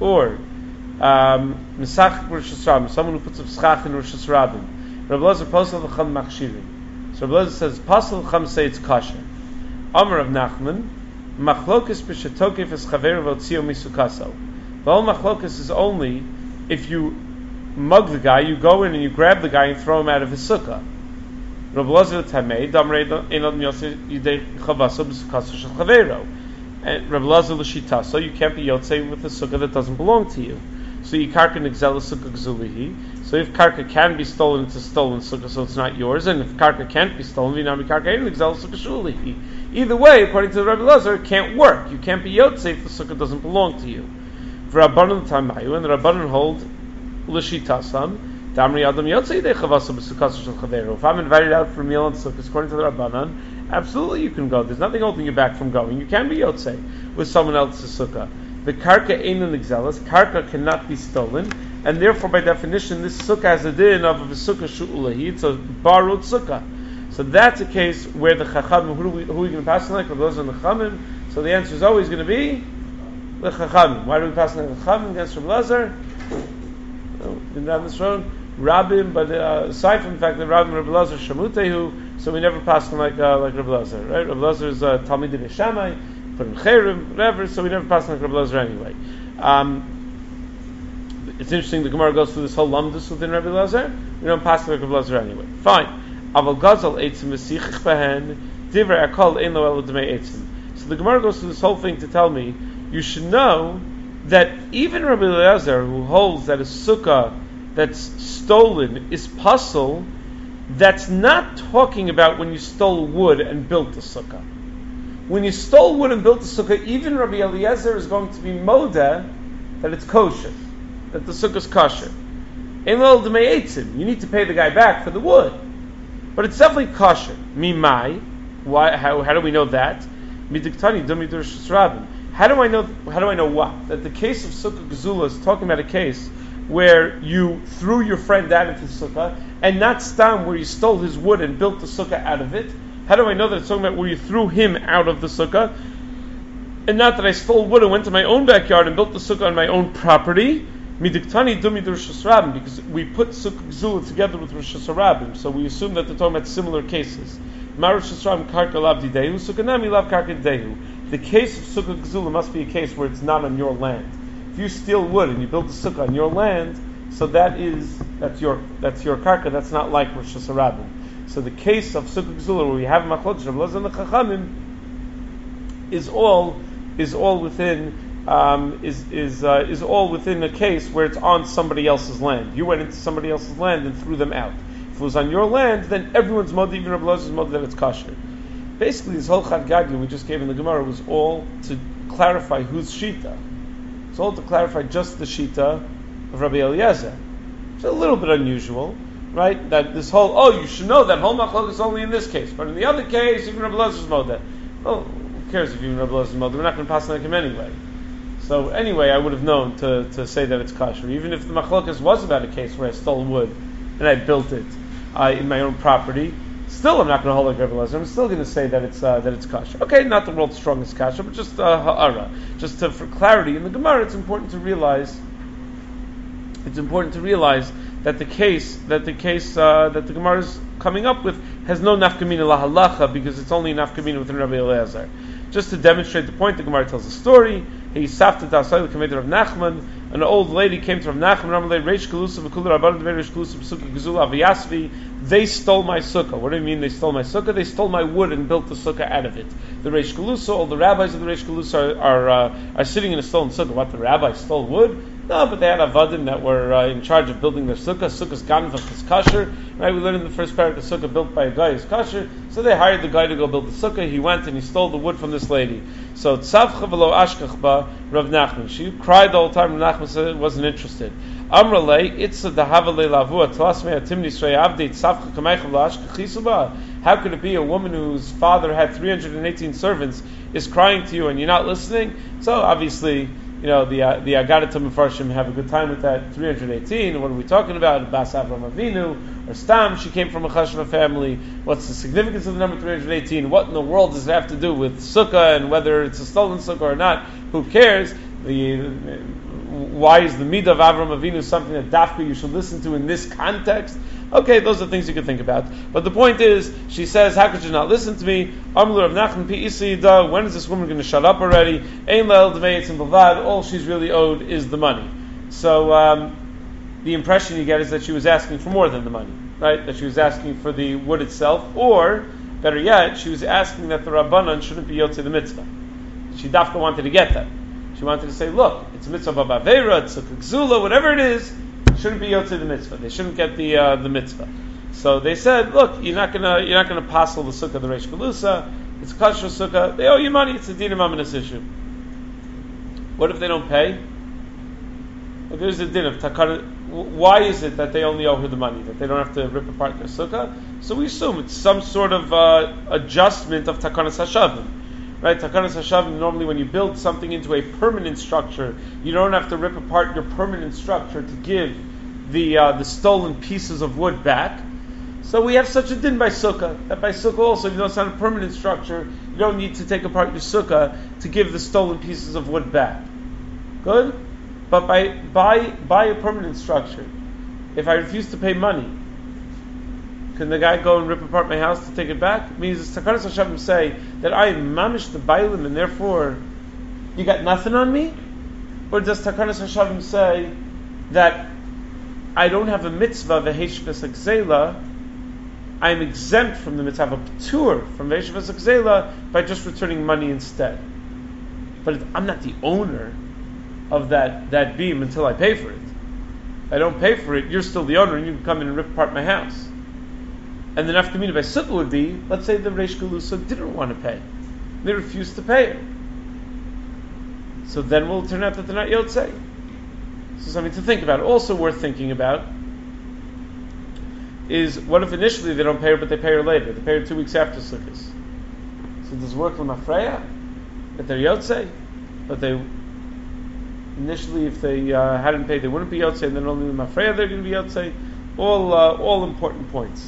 misach Rosh Hashanah, someone who puts a schach in Rosh Hashanah. Rabbi Lazar pasal v'cham machshirin. So Rabbi Lazar says pasal v'cham say it's kosher. Amar of Nachman, machlokes b'shetokef es chaver v'otzio misukaso. The whole machlokes is only if you mug the guy, you go in and you grab the guy and throw him out of his sukkah. Rabbi Lazar tamei damrei enod miyosei yidei chavaso b'sukaso shel chavero. And Rabbi Lazar l'shita, so you can't be yotzei with a sukkah that doesn't belong to you. So you karka nigzela sukkah gzulihi. So if karka can be stolen, it's a stolen sukkah, so it's not yours. And if karka can't be stolen, vinami karka ein nigzela sukkah shulihi. Either way, according to the Rebbe Lazar, it can't work. You can't be yotzei if the sukkah doesn't belong to you. V'rabbanan tamayu, and the rabbanan hold l'shitasam. Damri adam yotzei de chavasa b'sukkah shel chaveru. If I'm invited out for a meal on sukkah, according to the rabbanan, absolutely you can go. There's nothing holding you back from going. You can be yotzei with someone else's sukkah. The karka einu nigzelas, karka cannot be stolen, and therefore by definition this sukkah has a din of a sukkah shu'ulahi, it's a borrowed sukkah. So that's a case where the chachamim, who are we going to pass on like those on the chachamim? So the answer is always going to be the chachamim. Why do we pass on like the chachamim against Rebbe Lazar? Been down this road, Rabbim, but aside from the fact that Rabbim and Rebbe Lazar shamutehu, so we never pass on like Rebbe Lazar, right? Rebbe Lazar is Talmidei Shammai, put in Cherim, whatever, so we never pass on like Rebbe Lazar anyway. It's interesting, the Gemara goes through this whole lamdus within Rebbe Lazar, we don't pass on like Rebbe Lazar anyway. Fine. Aval gazal eitzim v'sichich behen, divrei akol ein lo elo d'mei eitzim. So the Gemara goes through this whole thing to tell me, you should know that even Rebbe Lazar, who holds that a sukkah that's stolen is puzzle, that's not talking about when you stole wood and built the sukkah. When you stole wood and built the sukkah, even Rabbi Eliezer is going to be modeh that it's kosher, that the sukkah is kosher. Ein lo elo d'mei eitzim. You need to pay the guy back for the wood. But it's definitely kosher. Mimai. Why? How do we know that? Midiktani dumidur shesrabim. How do I know what? That the case of sukkah gezula is talking about a case where you threw your friend out of his sukkah, and not stam where you stole his wood and built the sukkah out of it. How do I know that it's talking about where you threw him out of the sukkah, and not that I stole wood and went to my own backyard and built the sukkah on my own property? Midiktani dumidur shesrabim, because we put sukkah gezula together with Rosh Hashanah, so we assume that they're talking about similar cases. Marosh Hashanah karka lav didehu, sukkah lav karka didehu. The case of sukkah gezula must be a case where it's not on your land. If you steal wood and you build a sukkah on your land, so that's your karka. That's not like Rosh Hashanah. So the case of sukkah gezula where we have machlokes Rebbe Lazar and the chachamim is all within. Is all within a case where it's on somebody else's land. You went into somebody else's land and threw them out. If it was on your land, then everyone's mod, even Rebbe Lazar's mod, that it's kosher. Basically, this whole Chad Gadol we just gave in the Gemara was all to clarify whose shita. It's all to clarify just the shita of Rabbi Eliezer. It's a little bit unusual, right? That this whole, you should know that whole machlok is only in this case, but in the other case, even Rebbe Lazar's mod. Well, who cares if even Rebbe Lazar's mod? We're not going to pass like him anyway. So anyway, I would have known to say that it's kosher, even if the machlokas was about a case where I stole wood and I built it in my own property. Still, I'm not going to hold like Rebbe Lazar. I'm still going to say that it's kosher. Okay, not the world's strongest kosher, but just ha'ara. Just for clarity in the Gemara, it's important to realize that the case that the Gemara is coming up with has no nafkamina la halacha, because it's only nafkamina within Rabbi Eliezer. Just to demonstrate the point, the Gemara tells a story. He safted asayil commander of Nachman. An old lady came to Rav Nachman. They stole my sukkah. What do you mean they stole my sukkah? They stole my wood and built the sukkah out of it. The Reish Galusa, all the rabbis of the Reish Galusa are sitting in a stolen sukkah. What, the rabbis stole wood? No, but they had avadim that were in charge of building their sukkah. Sukkah's ganvach is kosher. Right? We learned in the first parak the sukkah built by a guy is kosher. So they hired the guy to go build the sukkah. He went and he stole the wood from this lady. So tzavcha v'lo ashkach ba Rav Nachman. She cried the whole time. Rav Nachman said wasn't interested. Amralei itza dahavalei lavua tlasmei atimni shrei avdei tzavcha kamaycha v'lo ashkach chisuba. How could it be a woman whose father had 318 servants is crying to you and you're not listening? So obviously, the Agadatim Mefarshim have a good time with that. 318. What are we talking about? Bas Avram Avinu or Stam? She came from a Chashva family. What's the significance of the number 318? What in the world does it have to do with sukkah and whether it's a stolen sukkah or not? Who cares? Why is the midah of Avram Avinu something that dafka you should listen to in this context? Okay, those are things you can think about. But the point is, she says, how could you not listen to me? When is this woman going to shut up already? All she's really owed is the money. So the impression you get is that she was asking for more than the money, right? That she was asking for the wood itself, or, better yet, she was asking that the Rabbanan shouldn't be yotzei the mitzvah. She dafka wanted to get that. She you wanted to say, look, it's a mitzvah of Avera, it's a k'zula, whatever it is, shouldn't be yotze the mitzvah. They shouldn't get the mitzvah. So they said, look, you're not gonna passel the sukkah, the Reish Galusa. It's a kosher sukkah. They owe you money. It's a din of issue. What if they don't pay? If there's a din of takana, why is it that they only owe her the money? That they don't have to rip apart their sukkah? So we assume it's some sort of adjustment of takanas hashavim. Right? Takanas hashavim, normally when you build something into a permanent structure, you don't have to rip apart your permanent structure to give the stolen pieces of wood back. So we have such a din by sukkah, that by sukkah also, even though it's not a permanent structure, you don't need to take apart your sukkah to give the stolen pieces of wood back. Good? But by a permanent structure, if I refuse to pay money, can the guy go and rip apart my house to take it back? It means does Takanas Hashavim say that I am mamish the bailim and therefore you got nothing on me? Or does Takanas Hashavim say that I don't have a mitzvah v'heshves gzela, I'm exempt from the mitzvah of a p'tur from v'heshves gzela by just returning money instead. But I'm not the owner of that beam until I pay for it. If I don't pay for it, you're still the owner and you can come in and rip apart my house. And then after by sukkah would be, let's say the Reish Galusa didn't want to pay. They refused to pay it. So then will it turn out that they're not yotzei. So something to think about. Also worth thinking about is what if initially they don't pay her but they pay her later? They pay her 2 weeks after Sukkot. So does it work l'mafreya? That they're yotzei? But they initially, if they hadn't paid, they wouldn't be yotzei, and then only l'mafreya they're going to be yotzei. All important points.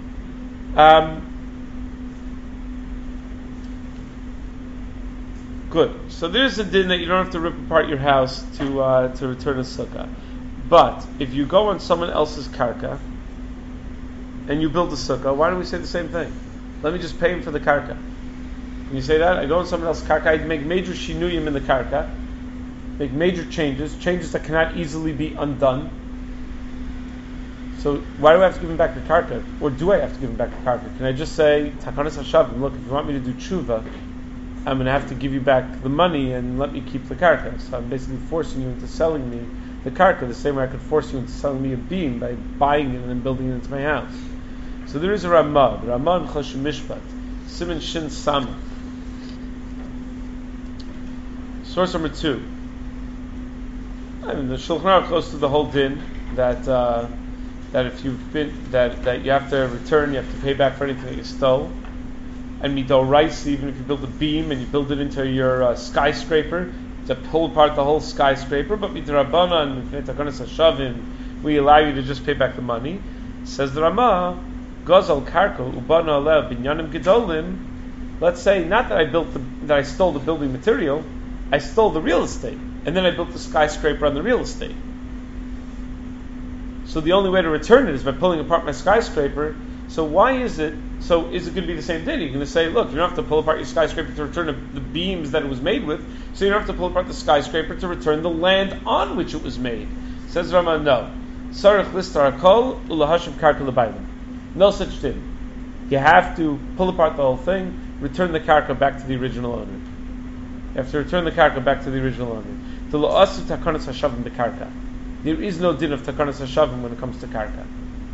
Good. So there's a din that you don't have to rip apart your house to return a sukkah. But if you go on someone else's karka and you build a sukkah, why don't we say the same thing? Let me just pay him for the karka. Can you say that? I go on someone else's karka, I make major shinuyim in the karka, make major changes that cannot easily be undone. So why do I have to give him back the karka? Or do I have to give him back the karka? Can I just say, Takanas Hashavim, look, if you want me to do tshuva, I'm going to have to give you back the money and let me keep the karka. So I'm basically forcing you into selling me the karka, the same way I could force you into selling me a beam by buying it and then building it into my house. So there is a Ramah, the Ramah in Choshen Mishpat, Siman Shin Sama. Source number 2. I mean, the Shulchan Aruch goes to the whole din that if you've been that you have to return, you have to pay back for anything that you stole. And midoraisa, even if you build a beam and you build it into your skyscraper, to pull apart the whole skyscraper. But midrabanan and takanas hashavim, we allow you to just pay back the money. Says the Ramah, gazal karko ubana alev binyanim gedolim. Let's say not that I stole the building material, I stole the real estate, and then I built the skyscraper on the real estate. So the only way to return it is by pulling apart my skyscraper. So why is it? So is it going to be the same thing? You're going to say, look, you don't have to pull apart your skyscraper to return the beams that it was made with. So you don't have to pull apart the skyscraper to return the land on which it was made. Says Rama, no. Sarich listar kol ulahashiv karka l'baylim. No such thing. You have to pull apart the whole thing, return the karka back to the original owner. You have to return the karka back to the original owner. To la'asu takanas hashavim the karka. There is no din of takanas hashavim when it comes to karka.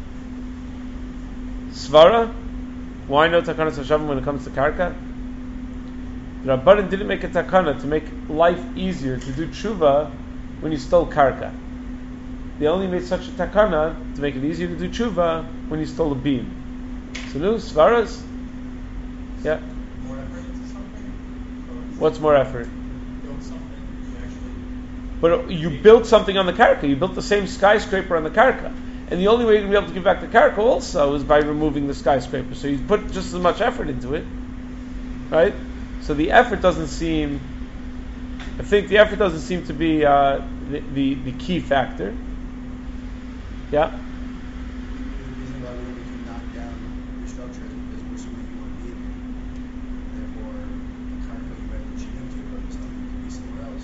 Svara, why no takanas hashavim when it comes to karka? The Rabbanan didn't make a takana to make life easier to do tshuva when you stole karka. They only made such a takana to make it easier to do tshuva when you stole a beam. So no, svaras? Yeah. More effort into something? What's more effort? Build something, you actually... But you built something on the karka. You built the same skyscraper on the karka. And the only way you're going to be able to give back the karka also is by removing the skyscraper. So you put just as much effort into it. Right? So the effort doesn't seem... I think the effort doesn't seem to be the key factor. Yeah? The reason why we can knock down the structure is because we're assuming you want to be there. Therefore, the karka you might put you into, but it's not going to be somewhere else.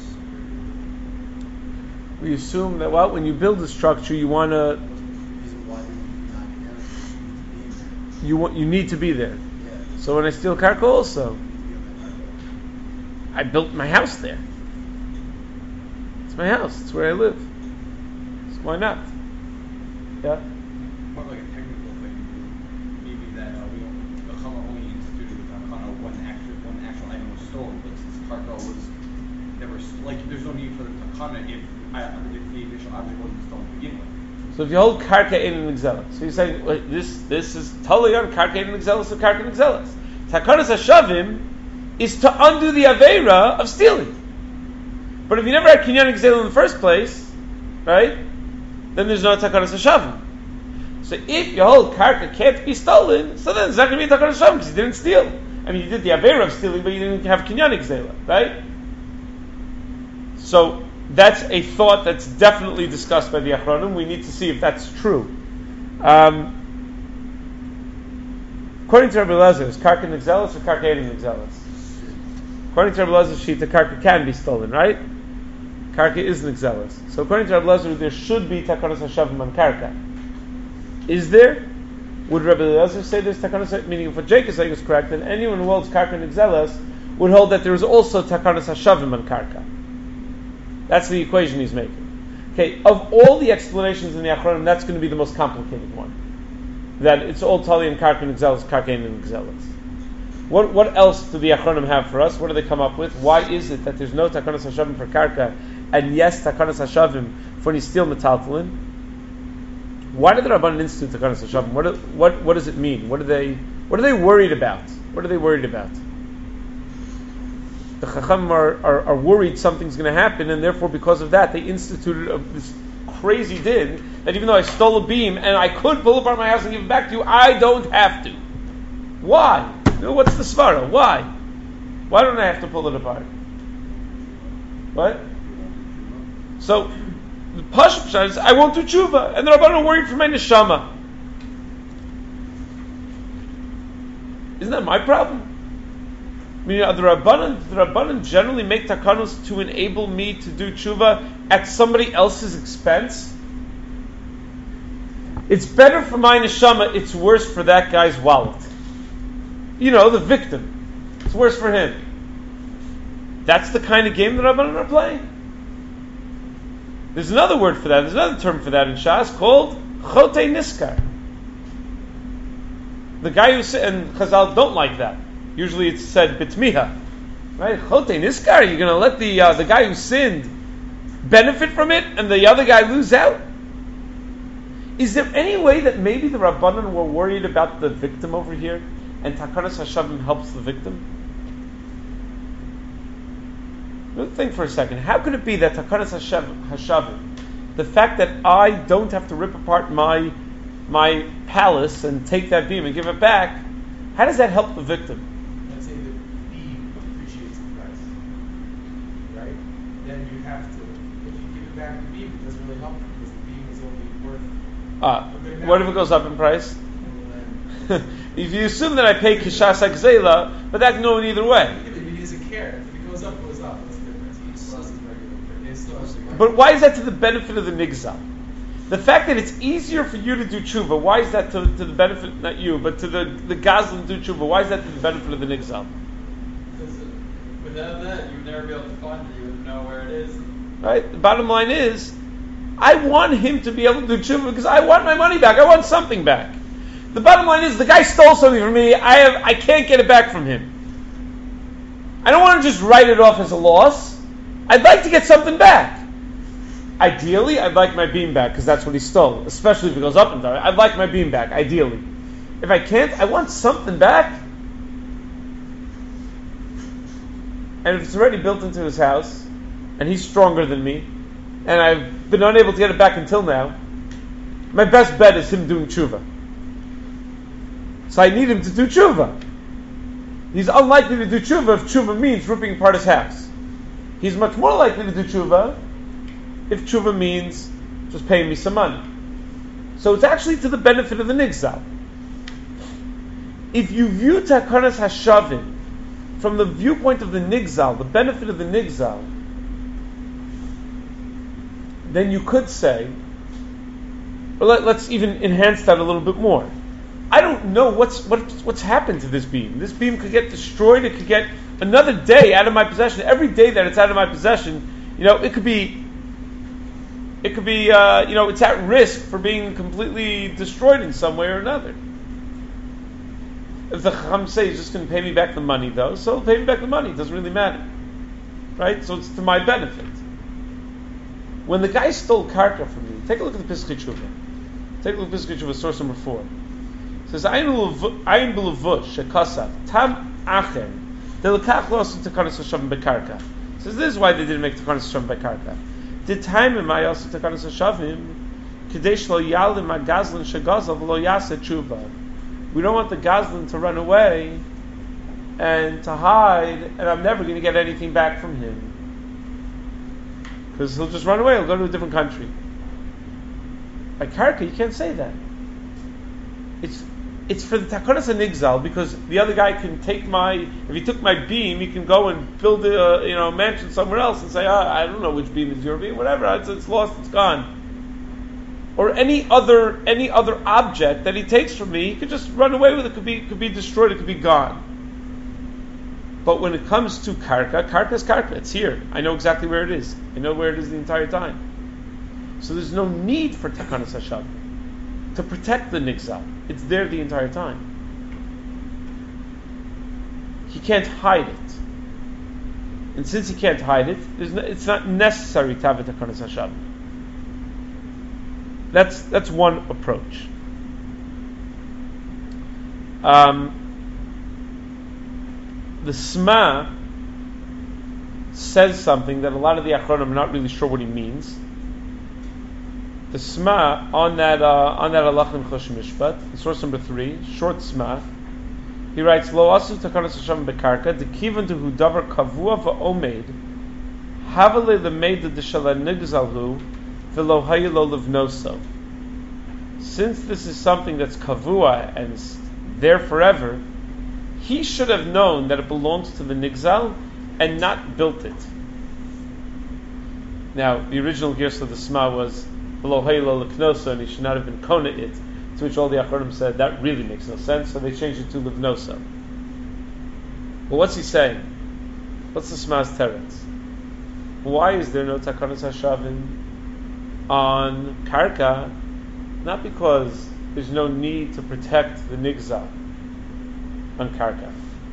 We assume that when you build a structure, you want to... The reason why we knock it down is you need to be there. You need to be there. Yeah. So when I steal karka also, You need to be on that karka. I built my house there. my house. It's where I live. So why not? Yeah. More like a technical thing. Maybe that we don't. The Chama only instituted with Takana one actual item was stolen, but since Karka was never there's no need for the Takana if the initial object wasn't stolen to begin with. So if you hold karka ein and nigzelas, so you're saying well, this is totally on karka ein and nigzelas or karka nigzelas. Takanas hashavim is to undo the aveira of stealing. But if you never had kinyan nigzelah in the first place, right? Then there's no takanas hashavim. So if you hold karka can't be stolen, so then it's not going to be takanas hashavim because you didn't steal. I mean, you did the aveira of stealing, but you didn't have kinyan nigzelah, right? So that's a thought that's definitely discussed by the Achronim. We need to see if that's true. According to Rabbi Elazar, is karka nigzelas or karka ein nigzelas? According to Rabbi Elazar, shita karka can be stolen, right? Karka is nigzelas. So according to Rabbi Elazar, there should be takanas hashavim on karka. Is there? Would Rabbi Elazar say there's takanas? Meaning, if what Jake is saying is correct, then anyone who holds karka nigzelas would hold that there is also takanas hashavim on karka. That's the equation he's making. Okay, of all the explanations in the Achronim, that's going to be the most complicated one. That it's all tali and karka nigzelas, karka ein nigzelas. What else do the Achronim have for us? What do they come up with? Why is it that there's no takanas hashavim for karka, and yes, takanas hashavim for when you steal metaltalin? Why did the Rabbanan institute takanas hashavim? What does it mean? What are they worried about? What are they worried about? The Chacham are worried something's going to happen, and therefore, because of that, they instituted this crazy din that even though I stole a beam and I could pull apart my house and give it back to you, I don't have to. Why? What's the svara? Why? Why don't I have to pull it apart? What? So the Pashup says, I won't do tshuva, and the Rabbanan are worried for my neshama. Isn't that my problem? I mean, the Rabbanan generally make takanos to enable me to do tshuva at somebody else's expense. It's better for my neshama, it's worse for that guy's wallet. The victim. It's worse for him. That's the kind of game the Rabbanan are playing. There's another word for that, there's another term for that in Shas called chotei niskar. The guy and Chazal don't like that. Usually it's said bitmiha, right? Chotei niskar. You're going to let the guy who sinned benefit from it, and the other guy lose out. Is there any way that maybe the Rabbanan were worried about the victim over here, and takanas hashavim helps the victim? Think for a second. How could it be that takanas hashavim, the fact that I don't have to rip apart my palace and take that beam and give it back, how does that help the victim? Let's say the beam appreciates in price, right? Then you have to, if you give it back the beam, it doesn't really help because the beam is only worth a good amount. What if it goes up in price? If you assume that I pay kishas akzela, but that can go in either way. He doesn't care. If it goes up, it goes up. What's the difference? He still has his regular. But why is that to the benefit of the nigzal? The fact that it's easier for you to do tshuva, why is that to the benefit, not you, but to the gazlan to do tshuva? Why is that to the benefit of the nigzal? Because without that, you would never be able to find it. You wouldn't know where it is. Right? The bottom line is, I want him to be able to do tshuva because I want my money back. I want something back. The bottom line is, the guy stole something from me. I can't get it back from him. I don't want to just write it off as a loss. I'd like to get something back. Ideally, I'd like my beam back because that's what he stole. Especially if it goes up and down. I'd like my beam back. Ideally, if I can't, I want something back. And if it's already built into his house, and he's stronger than me, and I've been unable to get it back until now, my best bet is him doing tshuva. So I need him to do tshuva. He's unlikely to do tshuva if tshuva means ripping apart his house. He's much more likely to do tshuva if tshuva means just paying me some money. So it's actually to the benefit of the nigzal. If you view takanas hashavim from the viewpoint of the nigzal, the benefit of the nigzal, then you could say, well, let's even enhance that a little bit more. I don't know what's happened to this beam. This beam could get destroyed. It could get another day out of my possession. Every day that it's out of my possession, it could be It could be, it's at risk for being completely destroyed in some way or another. If the Chacham say he's just going to pay me back the money, though, so he'll pay me back the money. It doesn't really matter, right? So it's to my benefit. When the guy stole karka from me, take a look at the Pischei Tshuva. Take a look at Pischei Tshuva, source number 4. It says, "Ayin b'levush shekasav tam acher delekach lo asu takanas hashavim bekarka." It says this is why they didn't make takanas hashavim bekarka. The time in my asu takanas hashavim kadesh lo yalim agazlin shegazav lo yaseh tshuva. We don't want the gazlin to run away and to hide, and I'm never going to get anything back from him. Because he'll just run away, he'll go to a different country. By karka, you can't say that. It's for the takonas and nigzal, because the other guy can take if he took my beam, he can go and build a mansion somewhere else and say, I don't know which beam is your beam, whatever, it's lost, it's gone. Or any other object that he takes from me, he could just run away with it. Could be destroyed. It could be gone. But when it comes to karka is karka. It's here. I know exactly where it is. I know where it is the entire time. So there's no need for takanas hashav to protect the nigzal. It's there the entire time. He can't hide it, and since he can't hide it, it's not necessary to have a takanas hashav. That's one approach. The Sma says something that a lot of the Achronim are not really sure what he means. The Sma on that Halach in Chosh Mishpat, source number 3, short Sma, he writes, "Lo asu takanas hashavim bekarka dekivan dehu davar kavua va'omed havale lemeid deshala nigzalhu." Since this is something that's kavua and there forever, he should have known that it belongs to the nigzal and not built it. Now, the original Gersa of the Sma was v'lo haylo l'knosa, and he should not have been kona it. To which all the Achronim said that really makes no sense, so they changed it to livnosa. But what's he saying? What's the Sma's teretz? Why is there no takanas hashavim on karka? Not because there's no need to protect the nigzal on karka.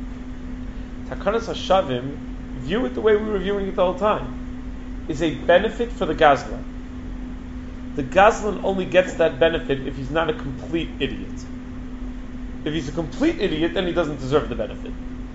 Takanas hashavim, view it the way we were viewing it the whole time, is a benefit for the gazlan. The gazlan only gets that benefit if he's not a complete idiot. If he's a complete idiot, then he doesn't deserve the benefit.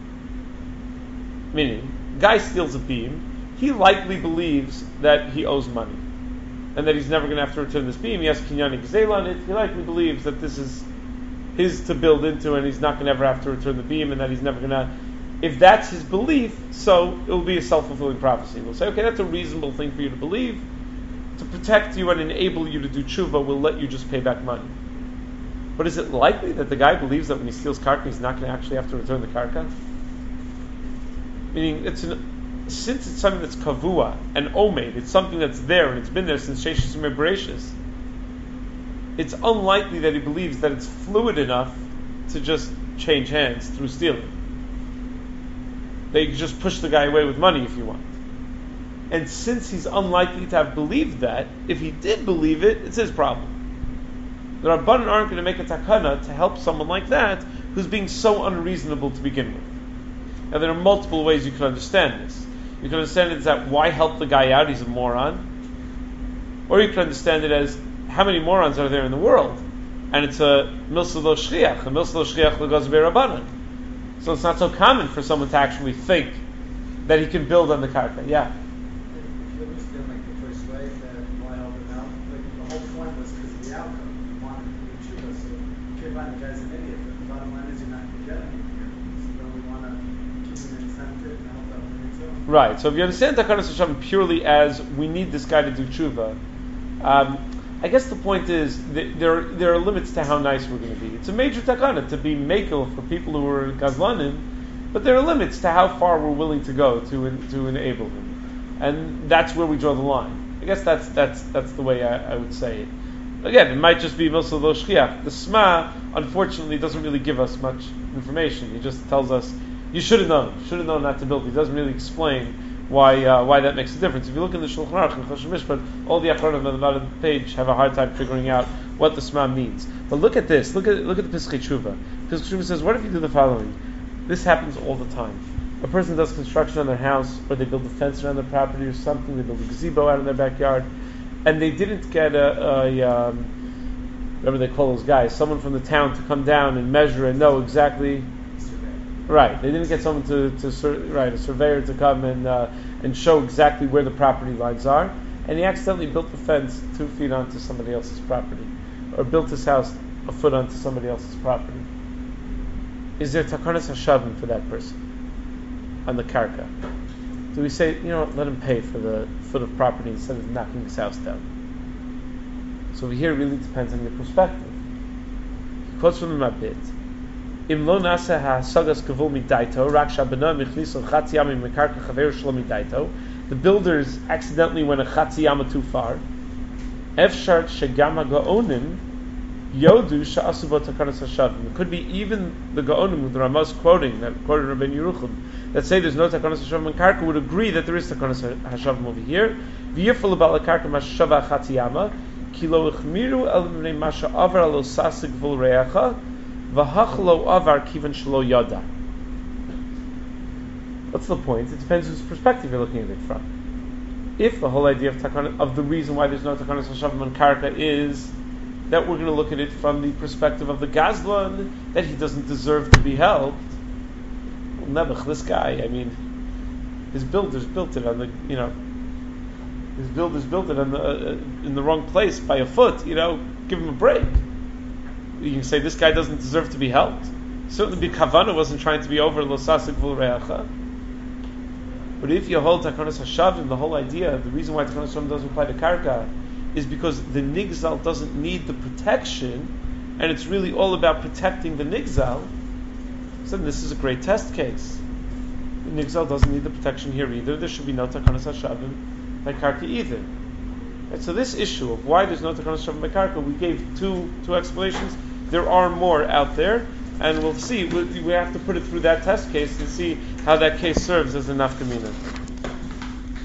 Meaning, guy steals a beam, he likely believes that he owes money, and that he's never going to have to return this beam. He has kinyan gzeila on it. He likely believes that this is his to build into, and he's not going to ever have to return the beam, and that he's never going to. If that's his belief, so it will be a self-fulfilling prophecy. We'll say, okay, that's a reasonable thing for you to believe. To protect you and enable you to do tshuva, we'll let you just pay back money. But is it likely that the guy believes that when he steals karka, he's not going to actually have to return the karka? Meaning, since it's something that's kavua and omed, it's something that's there and it's been there since Sheshis Yemei Bereshis, it's unlikely that he believes that it's fluid enough to just change hands through stealing. They just push the guy away with money if you want. And since he's unlikely to have believed that, if he did believe it, it's his problem. The Rabbanan aren't going to make a takana to help someone like that who's being so unreasonable to begin with. Now there are multiple ways you can understand this. You can understand it as that why help the guy out, he's a moron. Or you can understand it as how many morons are there in the world? And it's a milsa lo shchiach, a milsa lo shchiach l'gaz be'Rabbanan. So it's not so common for someone to actually think that he can build on the karka. Yeah. If you understand like the first way, that why help him out, like the whole point was because of the outcome. You wanted to do tshuva, so you can't find the guy's an idiot, but the bottom line is you're not going to get anything here. So you only want to give him an incentive to help out with himself. Right. So if you understand takanas hashavim purely as we need this guy to do tshuva, I guess the point is that there are limits to how nice we're going to be. It's a major takana to be mekel for people who are gazlanim, but there are limits to how far we're willing to go to enable him, and that's where we draw the line. I guess that's the way I would say it. Again, it might just be milsa lo shchiach. The Sma, unfortunately, doesn't really give us much information. He just tells us you should have known not to build. He doesn't really explain why that makes a difference. If you look in the Shulchan Aruch and Choshen Mishpat, all the Achronim on the bottom of the page have a hard time figuring out what the Sma means. But look at this. Look at the Piskei Tshuva. Piskei Tshuva says, what if you do the following? This happens all the time. A person does construction on their house, or they build a fence around their property or something. They build a gazebo out in their backyard, and they didn't get whatever they call those guys, someone from the town to come down and measure and know exactly. Right, they didn't get someone a surveyor to come and show exactly where the property lines are, and he accidentally built the fence 2 feet onto somebody else's property, or built his house a foot onto somebody else's property. Is there takanas hashavim for that person on the karka? Do we say, let him pay for the foot of property instead of knocking his house down? So over here, it really depends on your perspective. He quotes from the Mabit. Im lo nasa ha'sagas kavul midaito, rak shabana michliso chatzi yama mekarka chaver shlo midaito. The builders accidentally went a chatzi yama too far. Efshart shegama gaonim yodu sha'asu bo takanas hashavim. It could be even the gaonim with the Ramaz quoting, that quoted Rabbeinu Yerucham, that say there's no takanas hashavim in karka, would agree that there is takanas hashavim over here. V'yiful ba'al karka mashava chatzi yama. Kilo ichmiru el mnei masha avar alo sasig vul reacha v'hachlo avar kivan shelo yada. What's the point? It depends whose perspective you're looking at it from. If the whole idea of the reason why there's no takanas hashavim on karka is that we're going to look at it from the perspective of the gazlan, that he doesn't deserve to be helped. Well, Nebuch, this guy, his builders built it on the, his builders built it on in the wrong place by a foot. Give him a break. You can say this guy doesn't deserve to be helped. Certainly, Kavana wasn't trying to be over losasik vul reacha. But if you hold takanas hashavim, the whole idea, the reason why takanas hashavim doesn't apply to karka, is because the nigzal doesn't need the protection, and it's really all about protecting the nigzal. So this is a great test case. The nigzal doesn't need the protection here either. There should be no takanas hashavim by karka either. Right, so this issue of why there's no takanas hashavim by karka, we gave two explanations. There are more out there, and we'll see. We have to put it through that test case and see how that case serves as a nafkamina.